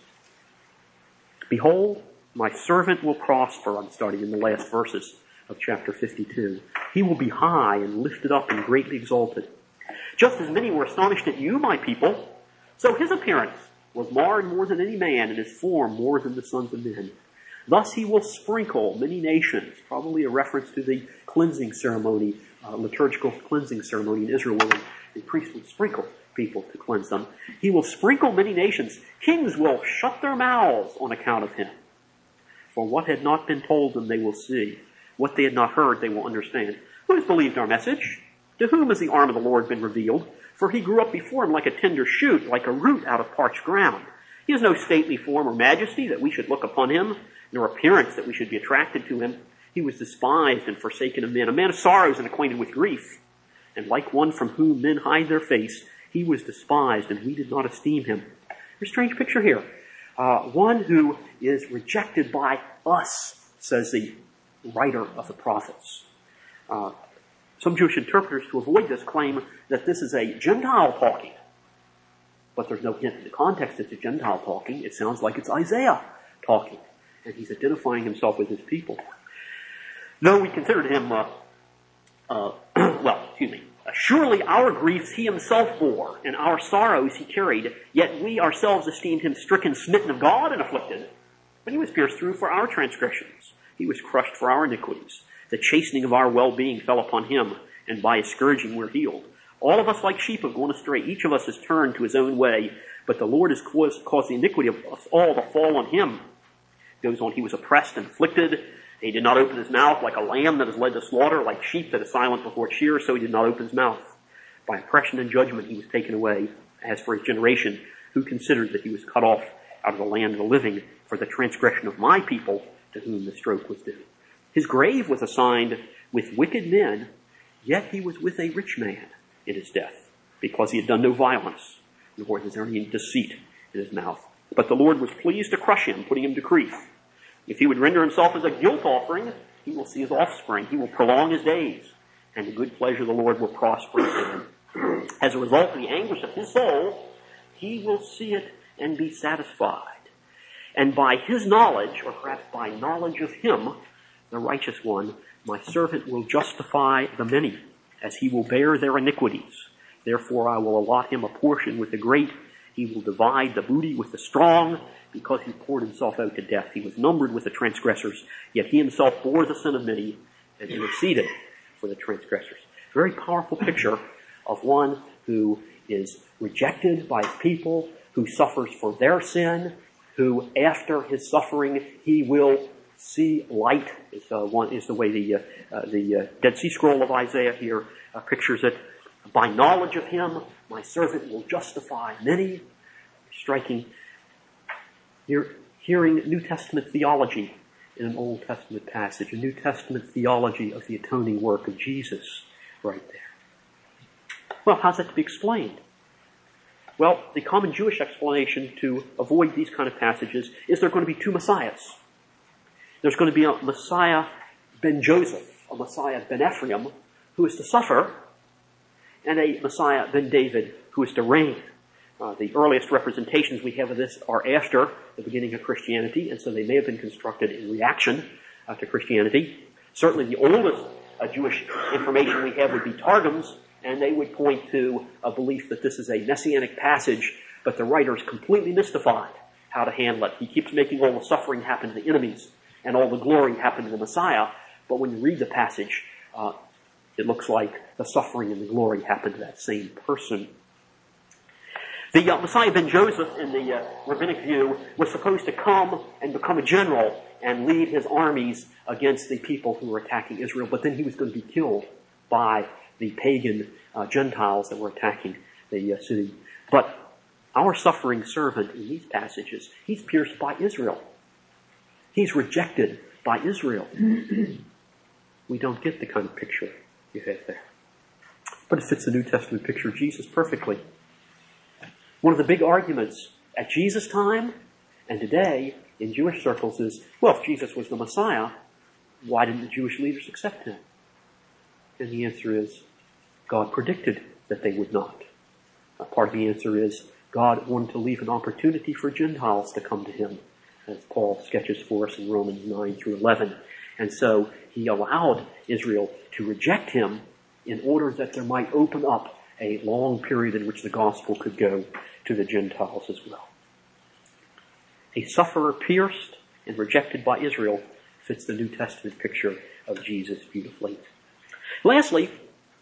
A: Behold, my servant will prosper. I'm starting in the last verses of chapter 52. He will be high and lifted up and greatly exalted. Just as many were astonished at you, my people, so his appearance was marred more than any man, and his form more than the sons of men. Thus he will sprinkle many nations, probably a reference to the cleansing ceremony, liturgical cleansing ceremony in Israel, where the priest would sprinkle people to cleanse them. He will sprinkle many nations. Kings will shut their mouths on account of him. For what had not been told them they will see. What they had not heard they will understand. Who has believed our message? To whom has the arm of the Lord been revealed? For he grew up before him like a tender shoot, like a root out of parched ground. He has no stately form or majesty that we should look upon him, nor appearance that we should be attracted to him. He was despised and forsaken of men, a man of sorrows and acquainted with grief. And like one from whom men hide their face, he was despised, and we did not esteem him. There's a strange picture here. One who is rejected by us, says the writer of the prophets. Some Jewish interpreters, to avoid this, claim that this is a Gentile talking. But there's no hint in the context it's a Gentile talking. It sounds like it's Isaiah talking. And he's identifying himself with his people. Though we considered him, Surely our griefs he himself bore, and our sorrows he carried, yet we ourselves esteemed him stricken, smitten of God, and afflicted. But he was pierced through for our transgressions. He was crushed for our iniquities. The chastening of our well-being fell upon him, and by his scourging we're healed. All of us like sheep have gone astray. Each of us has turned to his own way, but the Lord has caused the iniquity of us all to fall on him. It goes on, he was oppressed and afflicted. He did not open his mouth. Like a lamb that is led to slaughter, like sheep that is silent before its shearers, so he did not open his mouth. By oppression and judgment he was taken away. As for his generation, who considered that he was cut off out of the land of the living for the transgression of my people, to whom the stroke was due. His grave was assigned with wicked men, yet he was with a rich man in his death, because he had done no violence, nor was there any deceit in his mouth. But the Lord was pleased to crush him, putting him to grief. If he would render himself as a guilt offering, he will see his offspring. He will prolong his days, and the good pleasure of the Lord will prosper in him. As a result of the anguish of his soul, he will see it and be satisfied. And by his knowledge, or perhaps by knowledge of him, the righteous one, my servant will justify the many, as he will bear their iniquities. Therefore I will allot him a portion with the great. He will divide the booty with the strong, because he poured himself out to death. He was numbered with the transgressors, yet he himself bore the sin of many and interceded for the transgressors. Very powerful picture of one who is rejected by his people, who suffers for their sin, who after his suffering he will see light. Is the way the Dead Sea Scroll of Isaiah here pictures it. By knowledge of him, my servant will justify many. Striking. You're hearing New Testament theology in an Old Testament passage, a New Testament theology of the atoning work of Jesus right there. Well, how's that to be explained? Well, the common Jewish explanation to avoid these kind of passages is there are going to be two Messiahs. There's going to be a Messiah ben Joseph, a Messiah ben Ephraim, who is to suffer, and a Messiah ben David, who is to reign. The earliest representations we have of this are after the beginning of Christianity, and so they may have been constructed in reaction to Christianity. Certainly the oldest Jewish information we have would be Targums, and they would point to a belief that this is a messianic passage, but the writer is completely mystified how to handle it. He keeps making all the suffering happen to the enemies, and all the glory happen to the Messiah, but when you read the passage, it looks like the suffering and the glory happen to that same person. The Messiah ben Joseph, in the rabbinic view, was supposed to come and become a general and lead his armies against the people who were attacking Israel, but then he was going to be killed by the pagan Gentiles that were attacking the city. But our suffering servant in these passages, he's pierced by Israel. He's rejected by Israel. We don't get the kind of picture you have there. But it fits the New Testament picture of Jesus perfectly. One of the big arguments at Jesus' time and today in Jewish circles is, well, if Jesus was the Messiah, why didn't the Jewish leaders accept him? And the answer is, God predicted that they would not. Part of the answer is, God wanted to leave an opportunity for Gentiles to come to him, as Paul sketches for us in Romans 9 through 11. And so he allowed Israel to reject him in order that there might open up a long period in which the gospel could go to the Gentiles as well. A sufferer pierced and rejected by Israel fits the New Testament picture of Jesus beautifully. Lastly,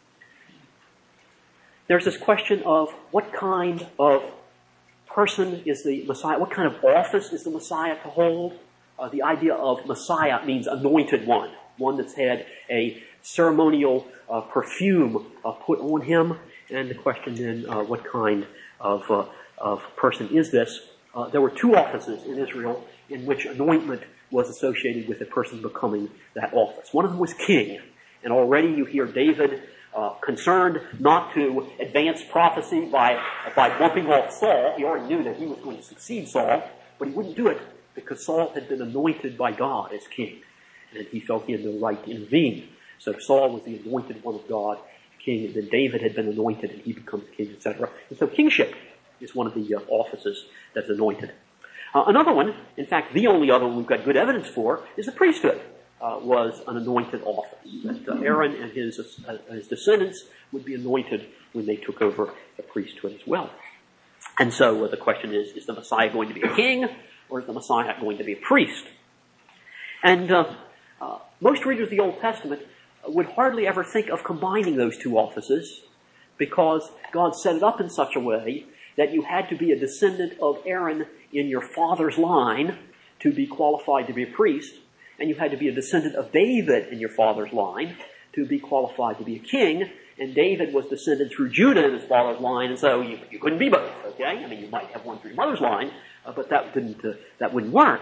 A: there's this question of what kind of person is the Messiah, what kind of office is the Messiah to hold? The idea of Messiah means anointed one that's had a ceremonial perfume put on him. And the question then, what kind of person is this? There were two offices in Israel in which anointment was associated with a person becoming that office. One of them was king. And already you hear David concerned not to advance prophecy by bumping off Saul. He already knew that he was going to succeed Saul, but he wouldn't do it because Saul had been anointed by God as king. And he felt he had no right to intervene. So Saul was the anointed one of God, king, and then David had been anointed and he becomes king, etc. And so kingship is one of the offices that's anointed. Another one, in fact the only other one we've got good evidence for, is the priesthood. was an anointed office. That Aaron and his descendants would be anointed when they took over the priesthood as well. And so the question is the Messiah going to be a king, or is the Messiah going to be a priest? And most readers of the Old Testament would hardly ever think of combining those two offices, because God set it up in such a way that you had to be a descendant of Aaron in your father's line to be qualified to be a priest, and you had to be a descendant of David in your father's line to be qualified to be a king, and David was descended through Judah in his father's line, and so you couldn't be both, okay? I mean, you might have one through your mother's line, but that wouldn't work.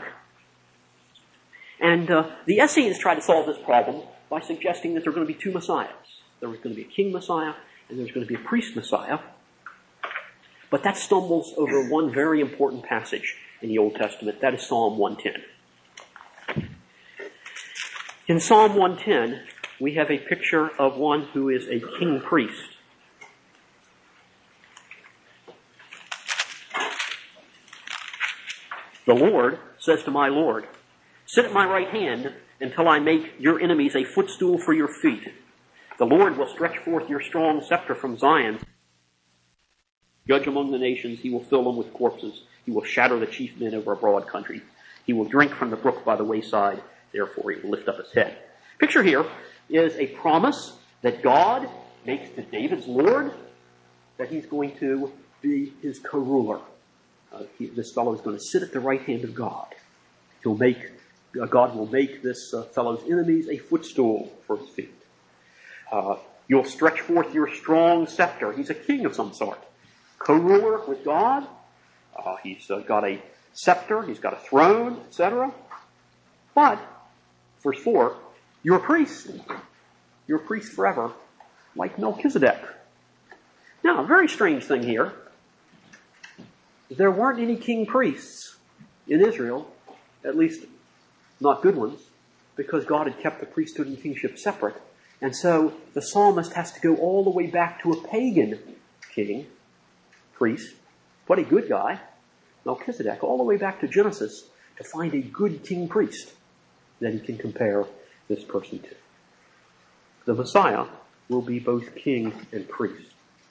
A: And the Essenes tried to solve this problem by suggesting that there were going to be two Messiahs. There was going to be a king Messiah, and there was going to be a priest Messiah. But that stumbles over one very important passage in the Old Testament. That is Psalm 110. In Psalm 110, we have a picture of one who is a king priest. The Lord says to my Lord, "Sit at my right hand until I make your enemies a footstool for your feet. The Lord will stretch forth your strong scepter from Zion. Judge among the nations, he will fill them with corpses. He will shatter the chief men over a broad country. He will drink from the brook by the wayside, therefore he will lift up his head." Picture here is a promise that God makes to David's Lord that he's going to be his co-ruler. This fellow is going to sit at the right hand of God. God will make this fellow's enemies a footstool for his feet. You'll stretch forth your strong scepter. He's a king of some sort. Co-ruler with God. He's got a scepter. He's got a throne, etc. But, verse 4, you're a priest. You're a priest forever, like Melchizedek. Now, a very strange thing here. There weren't any king priests in Israel, at least not good ones, because God had kept the priesthood and kingship separate. And so the psalmist has to go all the way back to a pagan king, priest, but a good guy, Melchizedek, all the way back to Genesis to find a good king priest that he can compare this person to. The Messiah will be both king and priest.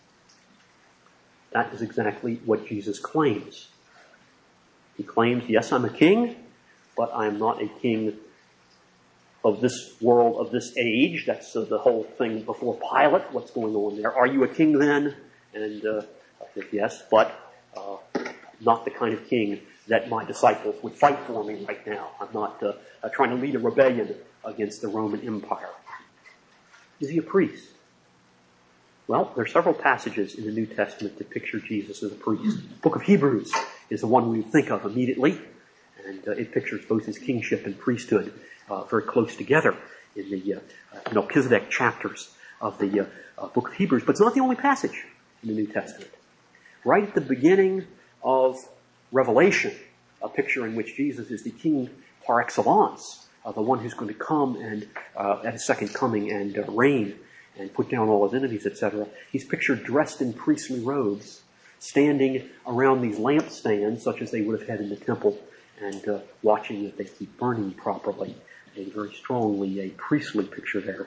A: That is exactly what Jesus claims. He claims, yes, I'm a king, but I'm not a king of this world, of this age. That's the whole thing before Pilate. What's going on there? Are you a king then? And I said, yes, but not the kind of king that my disciples would fight for me right now. I'm not trying to lead a rebellion against the Roman Empire. Is he a priest? Well, there are several passages in the New Testament that picture Jesus as a priest. The book of Hebrews is the one we think of immediately, and it pictures both his kingship and priesthood very close together in the Melchizedek chapters of the book of Hebrews. But it's not the only passage in the New Testament. Right at the beginning of Revelation, a picture in which Jesus is the king par excellence, the one who's going to come and at his second coming and reign and put down all his enemies, etc. He's pictured dressed in priestly robes, standing around these lampstands, such as they would have had in the temple, and watching that they keep burning properly. A very strongly a priestly picture there.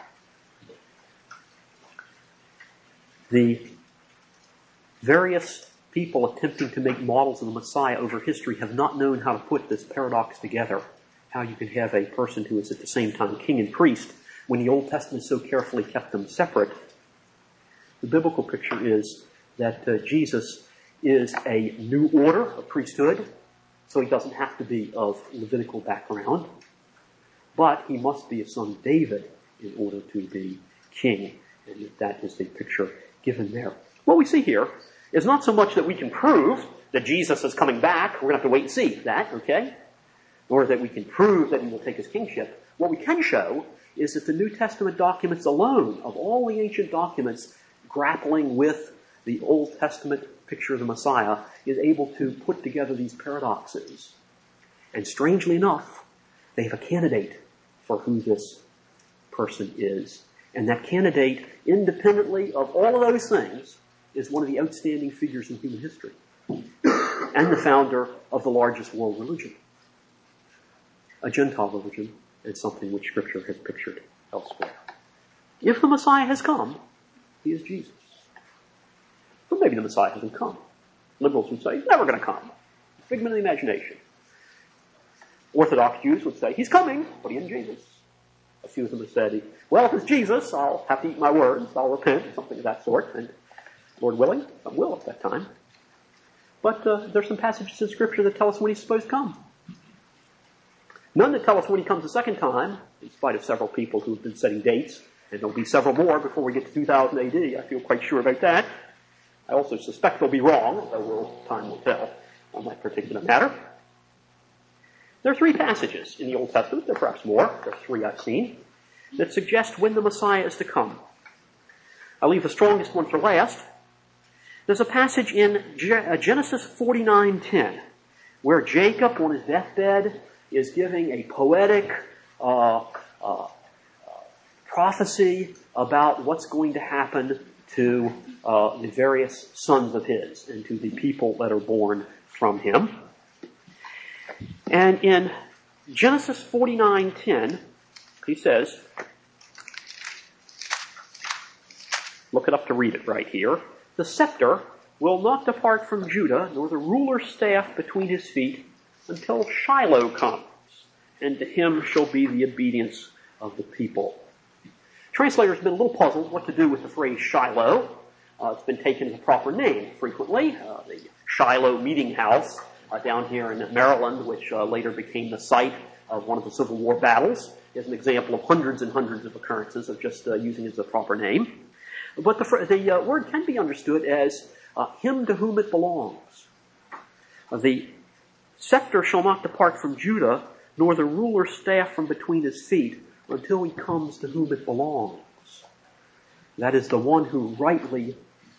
A: The various people attempting to make models of the Messiah over history have not known how to put this paradox together. How you can have a person who is at the same time king and priest when the Old Testament so carefully kept them separate. The biblical picture is that Jesus is a new order of priesthood, so he doesn't have to be of Levitical background, but he must be a son of David in order to be king, and that is the picture given there. What we see here is not so much that we can prove that Jesus is coming back. We're going to have to wait and see that, okay? Nor that we can prove that he will take his kingship. What we can show is that the New Testament documents alone, of all the ancient documents grappling with the Old Testament picture of the Messiah, is able to put together these paradoxes. And strangely enough, they have a candidate for who this person is. And that candidate, independently of all of those things, is one of the outstanding figures in human history. And the founder of the largest world religion. A Gentile religion and something which Scripture has pictured elsewhere. If the Messiah has come, he is Jesus. But maybe the Messiah hasn't come. Liberals would say, he's never going to come. Figment of the imagination. Orthodox Jews would say, he's coming, but he isn't Jesus. A few of them have said, well, if it's Jesus, I'll have to eat my words, I'll repent, something of that sort, and Lord willing, I will at that time. But there's some passages in Scripture that tell us when he's supposed to come. None that tell us when he comes a second time, in spite of several people who have been setting dates, and there'll be several more before we get to 2000 AD. I feel quite sure about that. I also suspect they'll be wrong, though time will tell on that particular matter. There are 3 passages in the Old Testament, there are perhaps more, there are 3 I've seen, that suggest when the Messiah is to come. I'll leave the strongest one for last. There's a passage in Genesis 49:10, where Jacob, on his deathbed, is giving a poetic prophecy about what's going to happen to the various sons of his and to the people that are born from him. And in Genesis 49:10, he says, look it up to read it right here, the scepter will not depart from Judah, nor the ruler's staff between his feet, until Shiloh comes, and to him shall be the obedience of the people. Translators have been a little puzzled what to do with the phrase Shiloh. It's been taken as a proper name frequently. The Shiloh Meeting House down here in Maryland, which later became the site of one of the Civil War battles, is an example of hundreds and hundreds of occurrences of just using it as a proper name. But the word can be understood as him to whom it belongs. The scepter shall not depart from Judah, nor the ruler's staff from between his feet, until he comes to whom it belongs. That is, the one who rightly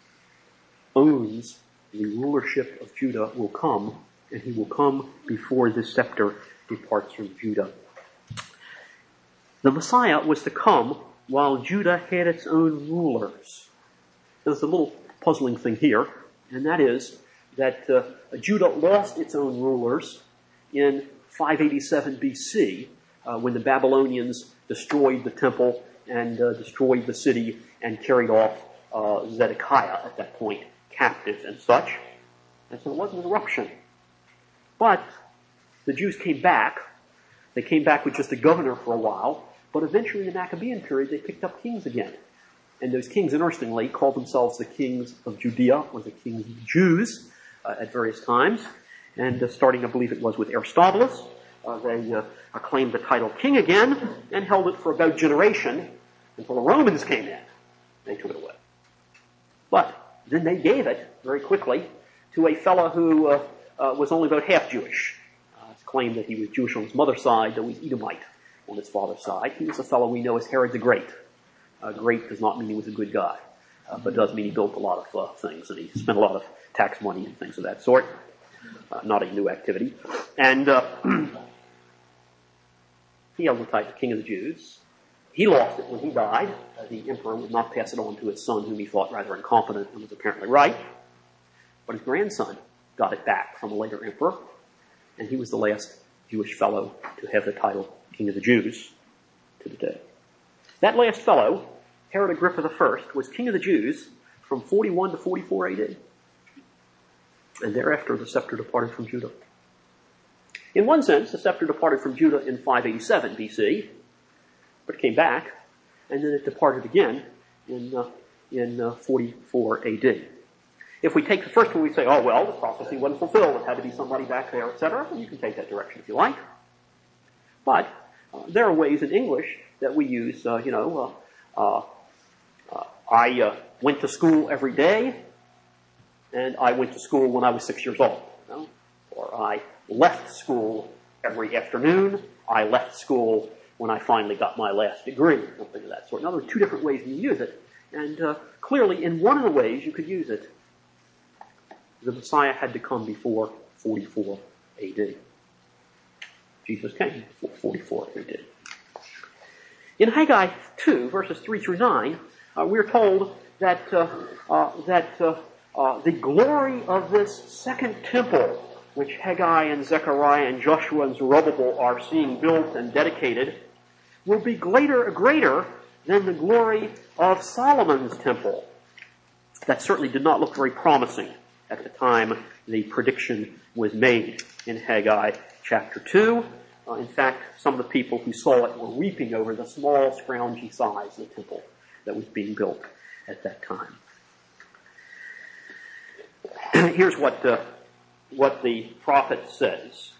A: owns the rulership of Judah will come, and he will come before the scepter departs from Judah. The Messiah was to come while Judah had its own rulers. There's a little puzzling thing here, and that is that Judah lost its own rulers in 587 BC, when the Babylonians destroyed the temple and destroyed the city and carried off Zedekiah at that point, captive and such. And so it was an eruption. But the Jews came back. They came back with just a governor for a while, but eventually in the Maccabean period they picked up kings again. And those kings, interestingly, called themselves the kings of Judea, or the kings of the Jews, at various times. And starting, I believe it was with Aristobulus, they claimed the title king again and held it for about a generation until the Romans came in. They took it away. But then they gave it very quickly to a fellow who was only about half Jewish. It's claimed that he was Jewish on his mother's side, though he's Edomite on his father's side. He was a fellow we know as Herod the Great. Great does not mean he was a good guy, but does mean he built a lot of things, and he spent a lot of tax money and things of that sort. Not a new activity. And he held the title King of the Jews. He lost it when he died. The emperor would not pass it on to his son, whom he thought rather incompetent and was apparently right. But his grandson got it back from a later emperor, and he was the last Jewish fellow to have the title King of the Jews to the day. That last fellow, Herod Agrippa I, was King of the Jews from 41 to 44 AD. And thereafter the scepter departed from Judah. In one sense, the scepter departed from Judah in 587 BC, but it came back, and then it departed again in 44 AD. If we take the first one, we say, oh, well, the prophecy wasn't fulfilled. It had to be somebody back there, etc. And you can take that direction if you like. But there are ways in English that we use, I went to school every day, and I went to school when I was 6 years old. Or I left school every afternoon. I left school when I finally got my last degree, something of that sort. Now, there are two different ways you use it. And clearly, in one of the ways you could use it, the Messiah had to come before 44 AD. Jesus came before 44 AD. In Haggai 2, verses 3 through 9, we're told that the glory of this second temple, which Haggai and Zechariah and Joshua and Zerubbabel are seeing built and dedicated, will be greater than the glory of Solomon's temple. That certainly did not look very promising at the time the prediction was made in Haggai chapter 2. In fact, some of the people who saw it were weeping over the small, scroungy size of the temple that was being built at that time. Here's what the prophet says.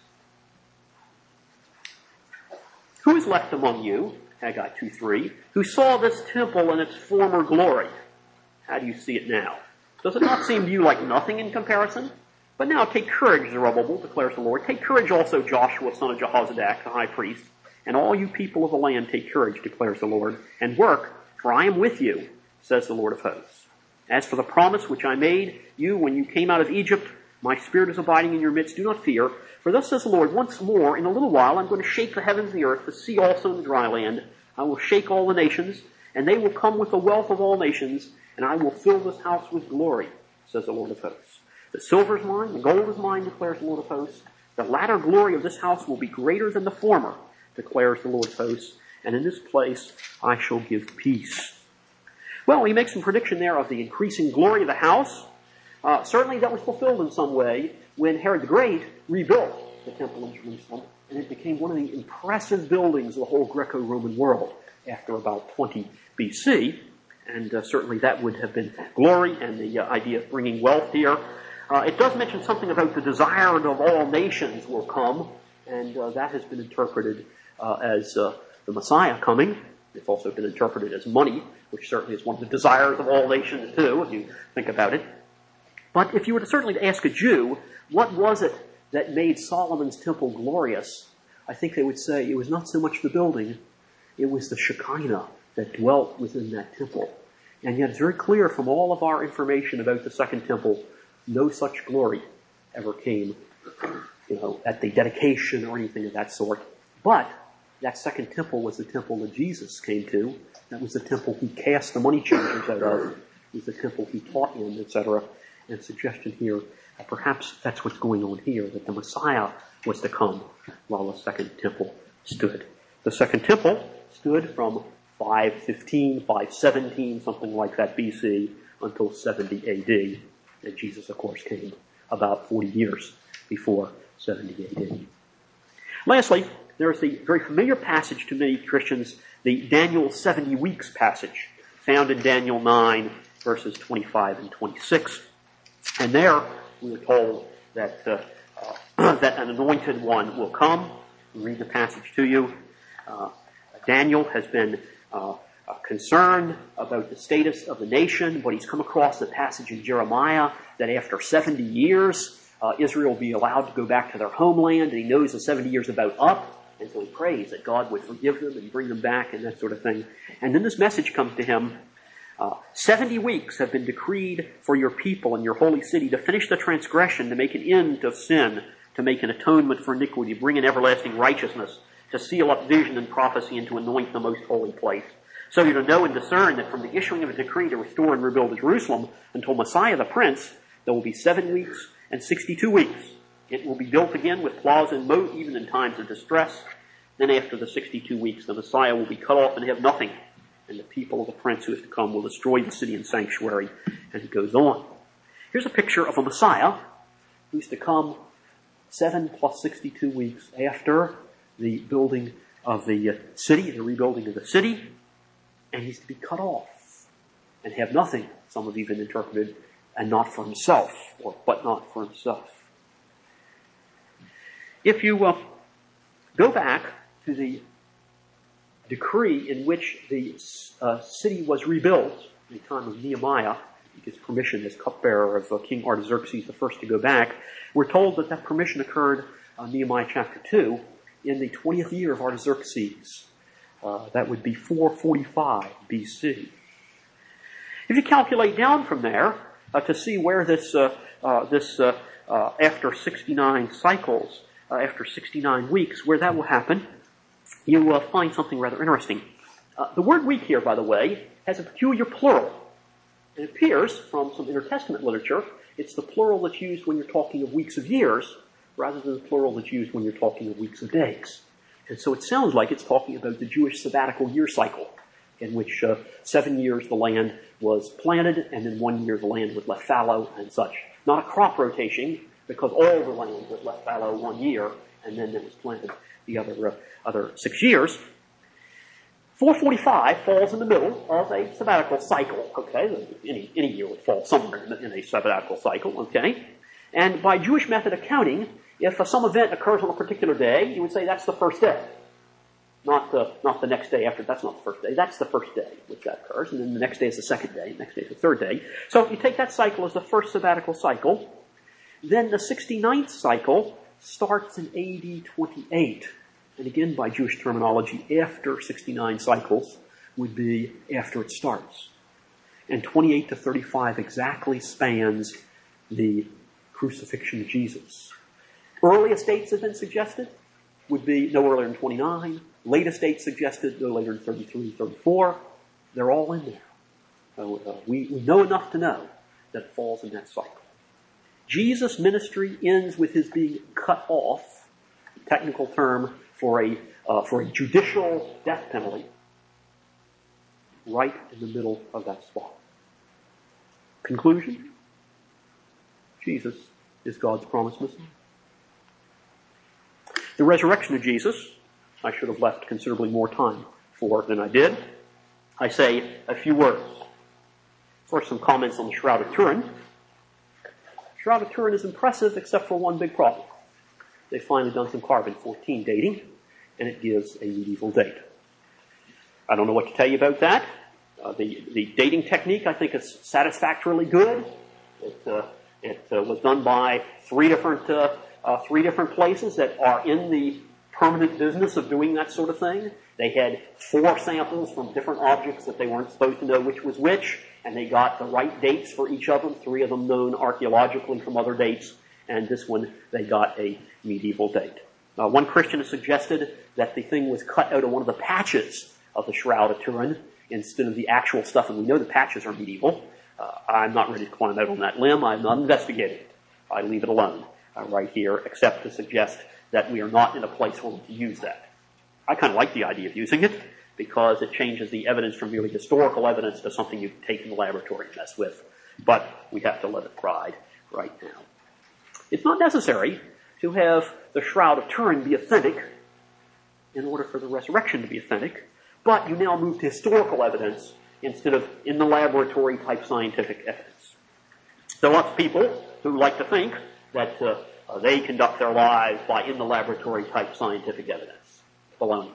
A: Who is left among you, Haggai 2:3, who saw this temple in its former glory? How do you see it now? Does it not seem to you like nothing in comparison? But now take courage, Zerubbabel, declares the Lord. Take courage also, Joshua, son of Jehozadak, the high priest, and all you people of the land take courage, declares the Lord, and work, for I am with you, says the Lord of hosts. As for the promise which I made you when you came out of Egypt, my spirit is abiding in your midst. Do not fear. For thus says the Lord, once more, in a little while, I'm going to shake the heavens and the earth, the sea also and the dry land. I will shake all the nations, and they will come with the wealth of all nations, and I will fill this house with glory, says the Lord of hosts. The silver is mine, the gold is mine, declares the Lord of hosts. The latter glory of this house will be greater than the former, declares the Lord of hosts. And in this place I shall give peace. Well, he makes some prediction there of the increasing glory of the house. Certainly that was fulfilled in some way when Herod the Great rebuilt the temple in Jerusalem, and it became one of the impressive buildings of the whole Greco-Roman world after about 20 BC. And certainly that would have been glory and the idea of bringing wealth here. It does mention something about the desire of all nations will come, and that has been interpreted as the Messiah coming. It's also been interpreted as money, which certainly is one of the desires of all nations too, if you think about it. But if you were to certainly ask a Jew, what was it that made Solomon's temple glorious? I think they would say it was not so much the building, it was the Shekinah that dwelt within that temple. And yet it's very clear from all of our information about the Second Temple, no such glory ever came, at the dedication or anything of that sort. But that Second Temple was the temple that Jesus came to. That was the temple he cast the money changers out of. It was the temple he taught in, etc. And suggestion here, perhaps that's what's going on here, that the Messiah was to come while the Second Temple stood. The Second Temple stood from 515, 517, something like that BC, until 70 AD. And Jesus, of course, came about 40 years before 70 AD. Lastly, there's the very familiar passage to many Christians, the Daniel 70 weeks passage, found in Daniel 9, verses 25 and 26. And there, we are told that that an anointed one will come. I'll read the passage to you. Daniel has been concerned about the status of the nation, but he's come across the passage in Jeremiah that after 70 years, Israel will be allowed to go back to their homeland, and he knows the 70 years about up, and so he prays that God would forgive them and bring them back and that sort of thing. And then this message comes to him, 70 weeks have been decreed for your people and your holy city to finish the transgression, to make an end of sin, to make an atonement for iniquity, to bring in everlasting righteousness, to seal up vision and prophecy, and to anoint the most holy place. So you're to know and discern that from the issuing of a decree to restore and rebuild Jerusalem until Messiah the Prince, there will be 7 weeks and 62 weeks. It will be built again with plaza and moat, even in times of distress. Then after the 62 weeks, the Messiah will be cut off and have nothing. And the people of the Prince who is to come will destroy the city and sanctuary. And it goes on. Here's a picture of a Messiah who's to come 7 plus 62 weeks after the building of the city, the rebuilding of the city. And he's to be cut off and have nothing, some have even interpreted, and not for himself, but not for himself. If you go back to the decree in which the city was rebuilt in the time of Nehemiah, he gets permission as cupbearer of King Artaxerxes I to go back, we're told that that permission occurred in Nehemiah chapter 2 in the 20th year of Artaxerxes. That would be 445 BC. If you calculate down from there to see where this after 69 cycles, after 69 weeks, where that will happen, you will find something rather interesting. The word week here, by the way, has a peculiar plural. It appears from some intertestament literature, it's the plural that's used when you're talking of weeks of years, rather than the plural that's used when you're talking of weeks of days. And so it sounds like it's talking about the Jewish sabbatical year cycle, in which 7 years the land was planted, and in 1 year the land was left fallow and such. Not a crop rotation, because all the land was left fallow 1 year, and then it was planted the other 6 years. 445 falls in the middle of a sabbatical cycle, okay? Any year would fall somewhere in a sabbatical cycle, okay? And by Jewish method accounting, if some event occurs on a particular day, you would say that's the first day. Not the next day after. That's not the first day. That's the first day which that occurs. And then the next day is the second day. The next day is the third day. So you take that cycle as the first sabbatical cycle. Then the 69th cycle starts in AD 28. And again, by Jewish terminology, after 69 cycles would be after it starts. And 28 to 35 exactly spans the crucifixion of Jesus. Earliest dates have been suggested would be no earlier than 29. Latest dates suggested no later than 33, 34. They're all in there. We know enough to know that it falls in that cycle. Jesus' ministry ends with his being cut off, technical term for a judicial death penalty, right in the middle of that spot. Conclusion: Jesus is God's promised Messiah. The resurrection of Jesus, I should have left considerably more time for than I did. I say a few words. First, some comments on the Shroud of Turin. Shroud of Turin is impressive except for one big problem. They've finally done some carbon-14 dating, and it gives a medieval date. I don't know what to tell you about that. The dating technique, I think, is satisfactorily good. It was done by three different places that are in the permanent business of doing that sort of thing. They had 4 samples from different objects that they weren't supposed to know which was which, and they got the right dates for each of them, 3 of them known archaeologically from other dates, and this one they got a medieval date. One Christian has suggested that the thing was cut out of one of the patches of the Shroud of Turin instead of the actual stuff, and we know the patches are medieval. I'm not ready to climb out on that limb. I've not investigated it. I leave it alone right here, except to suggest that we are not in a place where we can use that. I kind of like the idea of using it because it changes the evidence from merely historical evidence to something you can take in the laboratory and mess with. But we have to let it ride right now. It's not necessary to have the Shroud of Turin be authentic in order for the resurrection to be authentic, but you now move to historical evidence instead of in the laboratory type scientific evidence. There are lots of people who like to think that they conduct their lives by in the laboratory type scientific evidence. Baloney.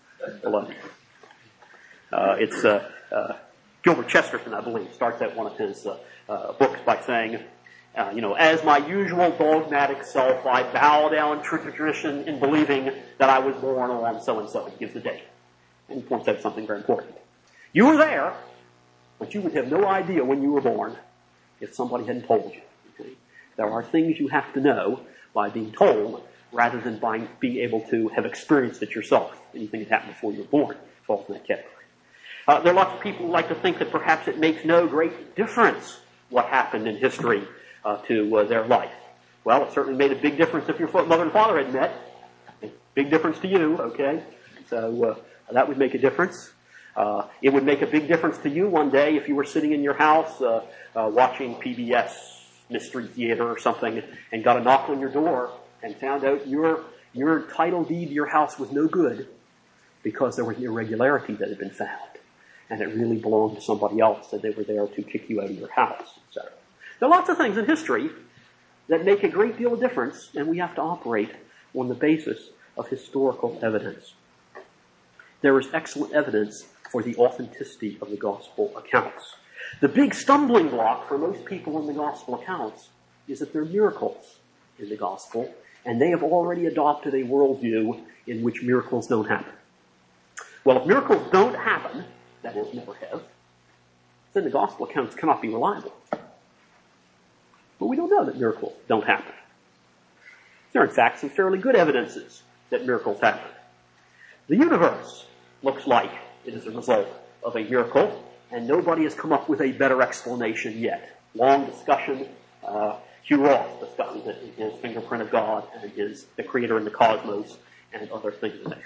A: It's Gilbert Chesterton, I believe, starts out one of his books by saying, as my usual dogmatic self, I bow down to tradition in believing that I was born on so-and-so. He gives the date. And he points out something very important. You were there, but you would have no idea when you were born if somebody hadn't told you. Okay? There are things you have to know by being told rather than by being able to have experienced it yourself. Anything that happened before you were born falls in that category. There are lots of people who like to think that perhaps it makes no great difference what happened in history to their life. Well, it certainly made a big difference if your mother and father had met. Big difference to you, okay? So that would make a difference. It would make a big difference to you one day if you were sitting in your house watching PBS Mystery Theater or something and got a knock on your door and found out your title deed to your house was no good because there was an irregularity that had been found and it really belonged to somebody else and they were there to kick you out of your house, etc. There are lots of things in history that make a great deal of difference, and we have to operate on the basis of historical evidence. There is excellent evidence for the authenticity of the gospel accounts. The big stumbling block for most people in the gospel accounts is that there are miracles in the gospel, and they have already adopted a worldview in which miracles don't happen. Well, if miracles don't happen, that is, never have, then the gospel accounts cannot be reliable. But we don't know that miracles don't happen. There are, in fact, some fairly good evidences that miracles happen. The universe looks like it is a result of a miracle, and nobody has come up with a better explanation yet. Long discussion. Hugh Ross discusses it in his Fingerprint of God and the Creator in the Cosmos and other things there.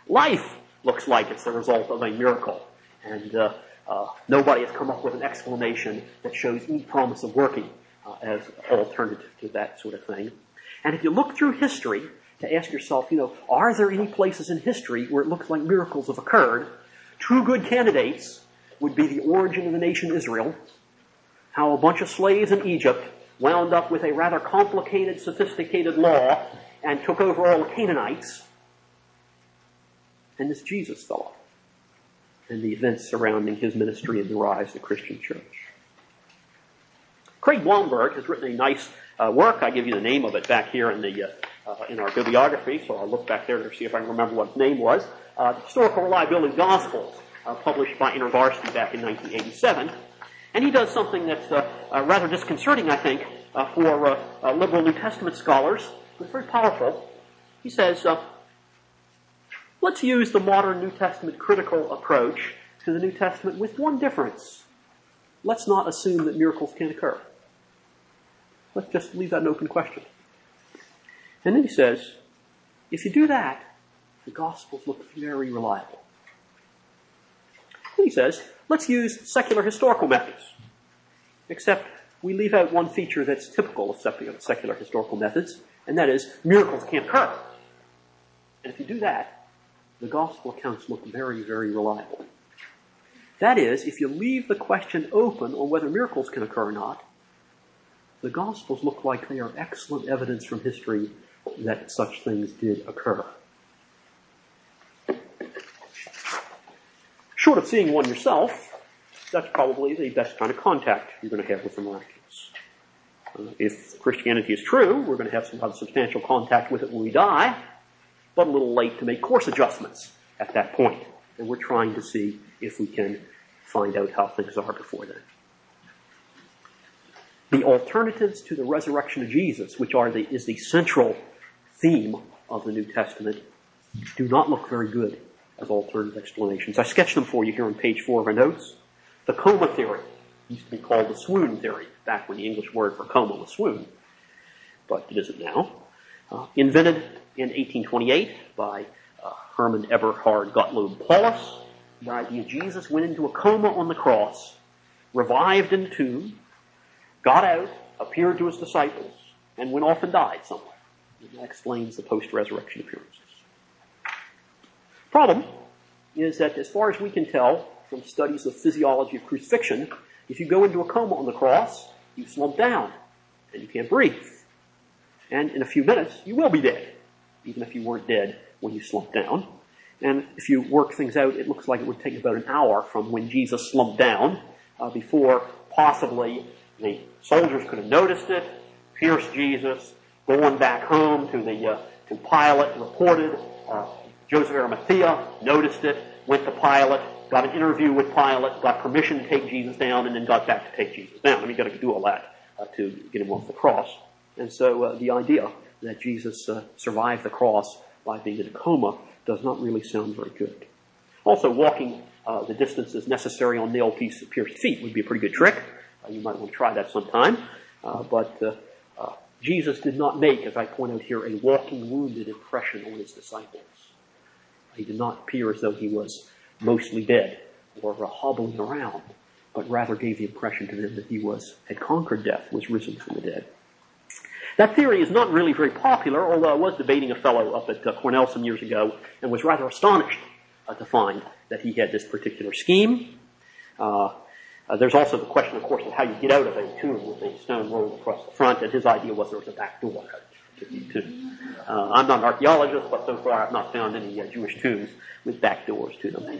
A: Life looks like it's the result of a miracle. And nobody has come up with an explanation that shows any promise of working as alternative to that sort of thing. And if you look through history to ask yourself, are there any places in history where it looks like miracles have occurred? Two good candidates would be the origin of the nation Israel, how a bunch of slaves in Egypt wound up with a rather complicated, sophisticated law and took over all the Canaanites, and this Jesus fellow, and the events surrounding his ministry and the rise of the Christian church. Craig Blomberg has written a nice work. I give you the name of it back here in our bibliography, so I'll look back there to see if I can remember what its name was. Historical Reliability Gospels, published by InterVarsity back in 1987. And he does something that's rather disconcerting, I think, for liberal New Testament scholars. It's very powerful. He says, let's use the modern New Testament critical approach to the New Testament with one difference. Let's not assume that miracles can't occur. Let's just leave that an open question. And then he says, if you do that, the Gospels look very reliable. Then he says, let's use secular historical methods. Except we leave out one feature that's typical of secular historical methods, and that is miracles can't occur. And if you do that, the Gospel accounts look very, very reliable. That is, if you leave the question open on whether miracles can occur or not, the Gospels look like they are excellent evidence from history that such things did occur. Short of seeing one yourself, that's probably the best kind of contact you're going to have with the miraculous. If Christianity is true, we're going to have some kind of substantial contact with it when we die, but a little late to make course adjustments at that point. And we're trying to see if we can find out how things are before then. The alternatives to the resurrection of Jesus, which is the central theme of the New Testament, do not look very good as alternative explanations. I sketched them for you here on page 4 of our notes. The coma theory used to be called the swoon theory, back when the English word for coma was swoon, but it isn't now. Invented in 1828 by Hermann Eberhard Gottlob Paulus. The idea Jesus went into a coma on the cross, revived in the tomb, got out, appeared to his disciples, and went off and died somewhere. And that explains the post-resurrection appearances. Problem is that as far as we can tell from studies of physiology of crucifixion, if you go into a coma on the cross, you slump down, and you can't breathe. And in a few minutes, you will be dead, even if you weren't dead when you slumped down. And if you work things out, it looks like it would take about an hour from when Jesus slumped down before possibly the soldiers could have noticed it, pierced Jesus, going back home to Pilate, reported. Joseph Arimathea noticed it, went to Pilate, got an interview with Pilate, got permission to take Jesus down, and then got back to take Jesus down. I mean, you've got to do all that to get him off the cross. And so the idea that Jesus survived the cross by being in a coma does not really sound very good. Also, walking the distances necessary on nail-pierced feet would be a pretty good trick. You might want to try that sometime. But Jesus did not make, as I point out here, a walking wounded impression on his disciples. He did not appear as though he was mostly dead or hobbling around, but rather gave the impression to them that he had conquered death, was risen from the dead. That theory is not really very popular, although I was debating a fellow up at Cornell some years ago and was rather astonished to find that he had this particular scheme. There's also the question, of course, of how you get out of a tomb with a stone rolled across the front, and his idea was there was a back door to the tomb. I'm not an archaeologist, but so far I've not found any Jewish tombs with back doors to them.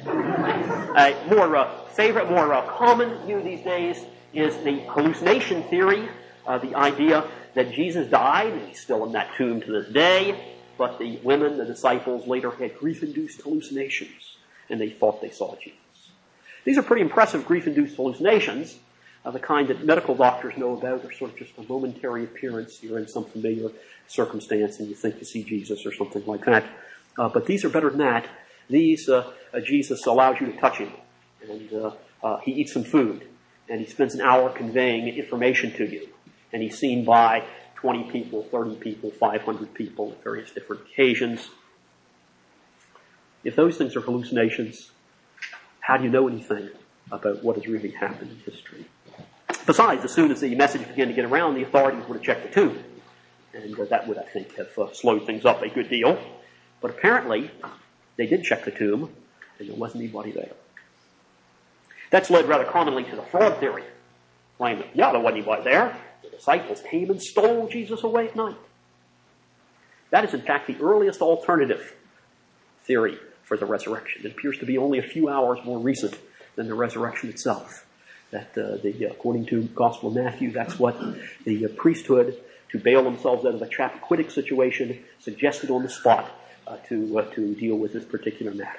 A: More common view these days is the hallucination theory, the idea that Jesus died, and he's still in that tomb to this day, but the women, the disciples, later had grief-induced hallucinations, and they thought they saw Jesus. These are pretty impressive grief-induced hallucinations, the kind that medical doctors know about. They're sort of just a momentary appearance. You're in some familiar circumstance and you think you see Jesus or something like that. But these are better than that. These, Jesus allows you to touch him, and he eats some food, and he spends an hour conveying information to you. And he's seen by 20 people, 30 people, 500 people at various different occasions. If those things are hallucinations, how do you know anything about what has really happened in history? Besides, as soon as the message began to get around, the authorities would have checked the tomb. And that would, I think, have slowed things up a good deal. But apparently, they did check the tomb, and there wasn't anybody there. That's led rather commonly to the fraud theory. Claim that, there wasn't anybody there. The disciples came and stole Jesus away at night. That is, in fact, the earliest alternative theory for the resurrection. It appears to be only a few hours more recent than the resurrection itself. That, according to Gospel of Matthew, that's what the priesthood, to bail themselves out of a Chappaquiddick situation, suggested on the spot to deal with this particular matter.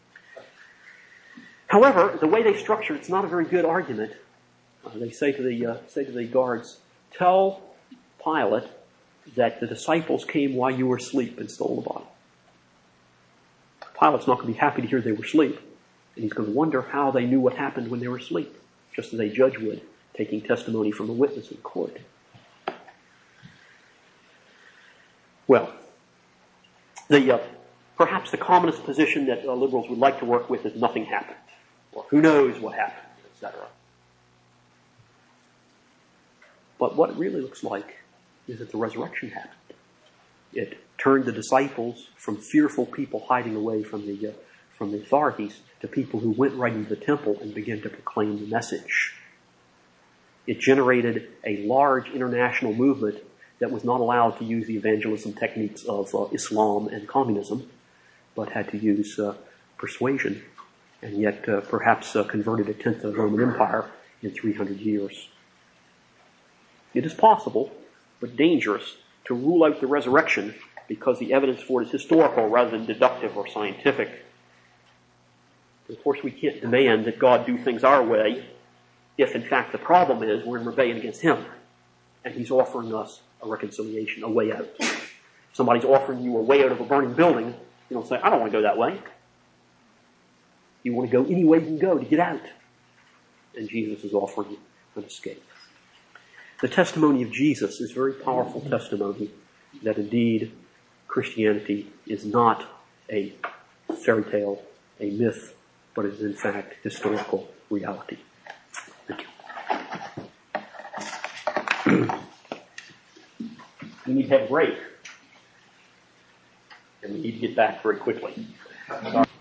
A: However, the way they structure it's not a very good argument. They say to the guards, "Tell Pilate that the disciples came while you were asleep and stole the body." Pilate's not going to be happy to hear they were asleep, and he's going to wonder how they knew what happened when they were asleep, just as a judge would, taking testimony from a witness in court. Well, perhaps the commonest position that liberals would like to work with is nothing happened, or who knows what happened, etc. But what it really looks like is that the resurrection happened. It turned the disciples from fearful people hiding away from the authorities to people who went right into the temple and began to proclaim the message. It generated a large international movement that was not allowed to use the evangelism techniques of Islam and communism, but had to use persuasion, and yet perhaps converted a tenth of the Roman Empire in 300 years. It is possible, but dangerous, to rule out the resurrection because the evidence for it is historical rather than deductive or scientific. Of course, we can't demand that God do things our way if, in fact, the problem is we're in rebellion against Him, and He's offering us a reconciliation, a way out. If somebody's offering you a way out of a burning building, you don't say, "I don't want to go that way." You want to go any way you can go to get out. And Jesus is offering you an escape. The testimony of Jesus is a very powerful testimony that indeed Christianity is not a fairy tale, a myth, but is in fact historical reality. Thank you. We need to have a break. And we need to get back very quickly.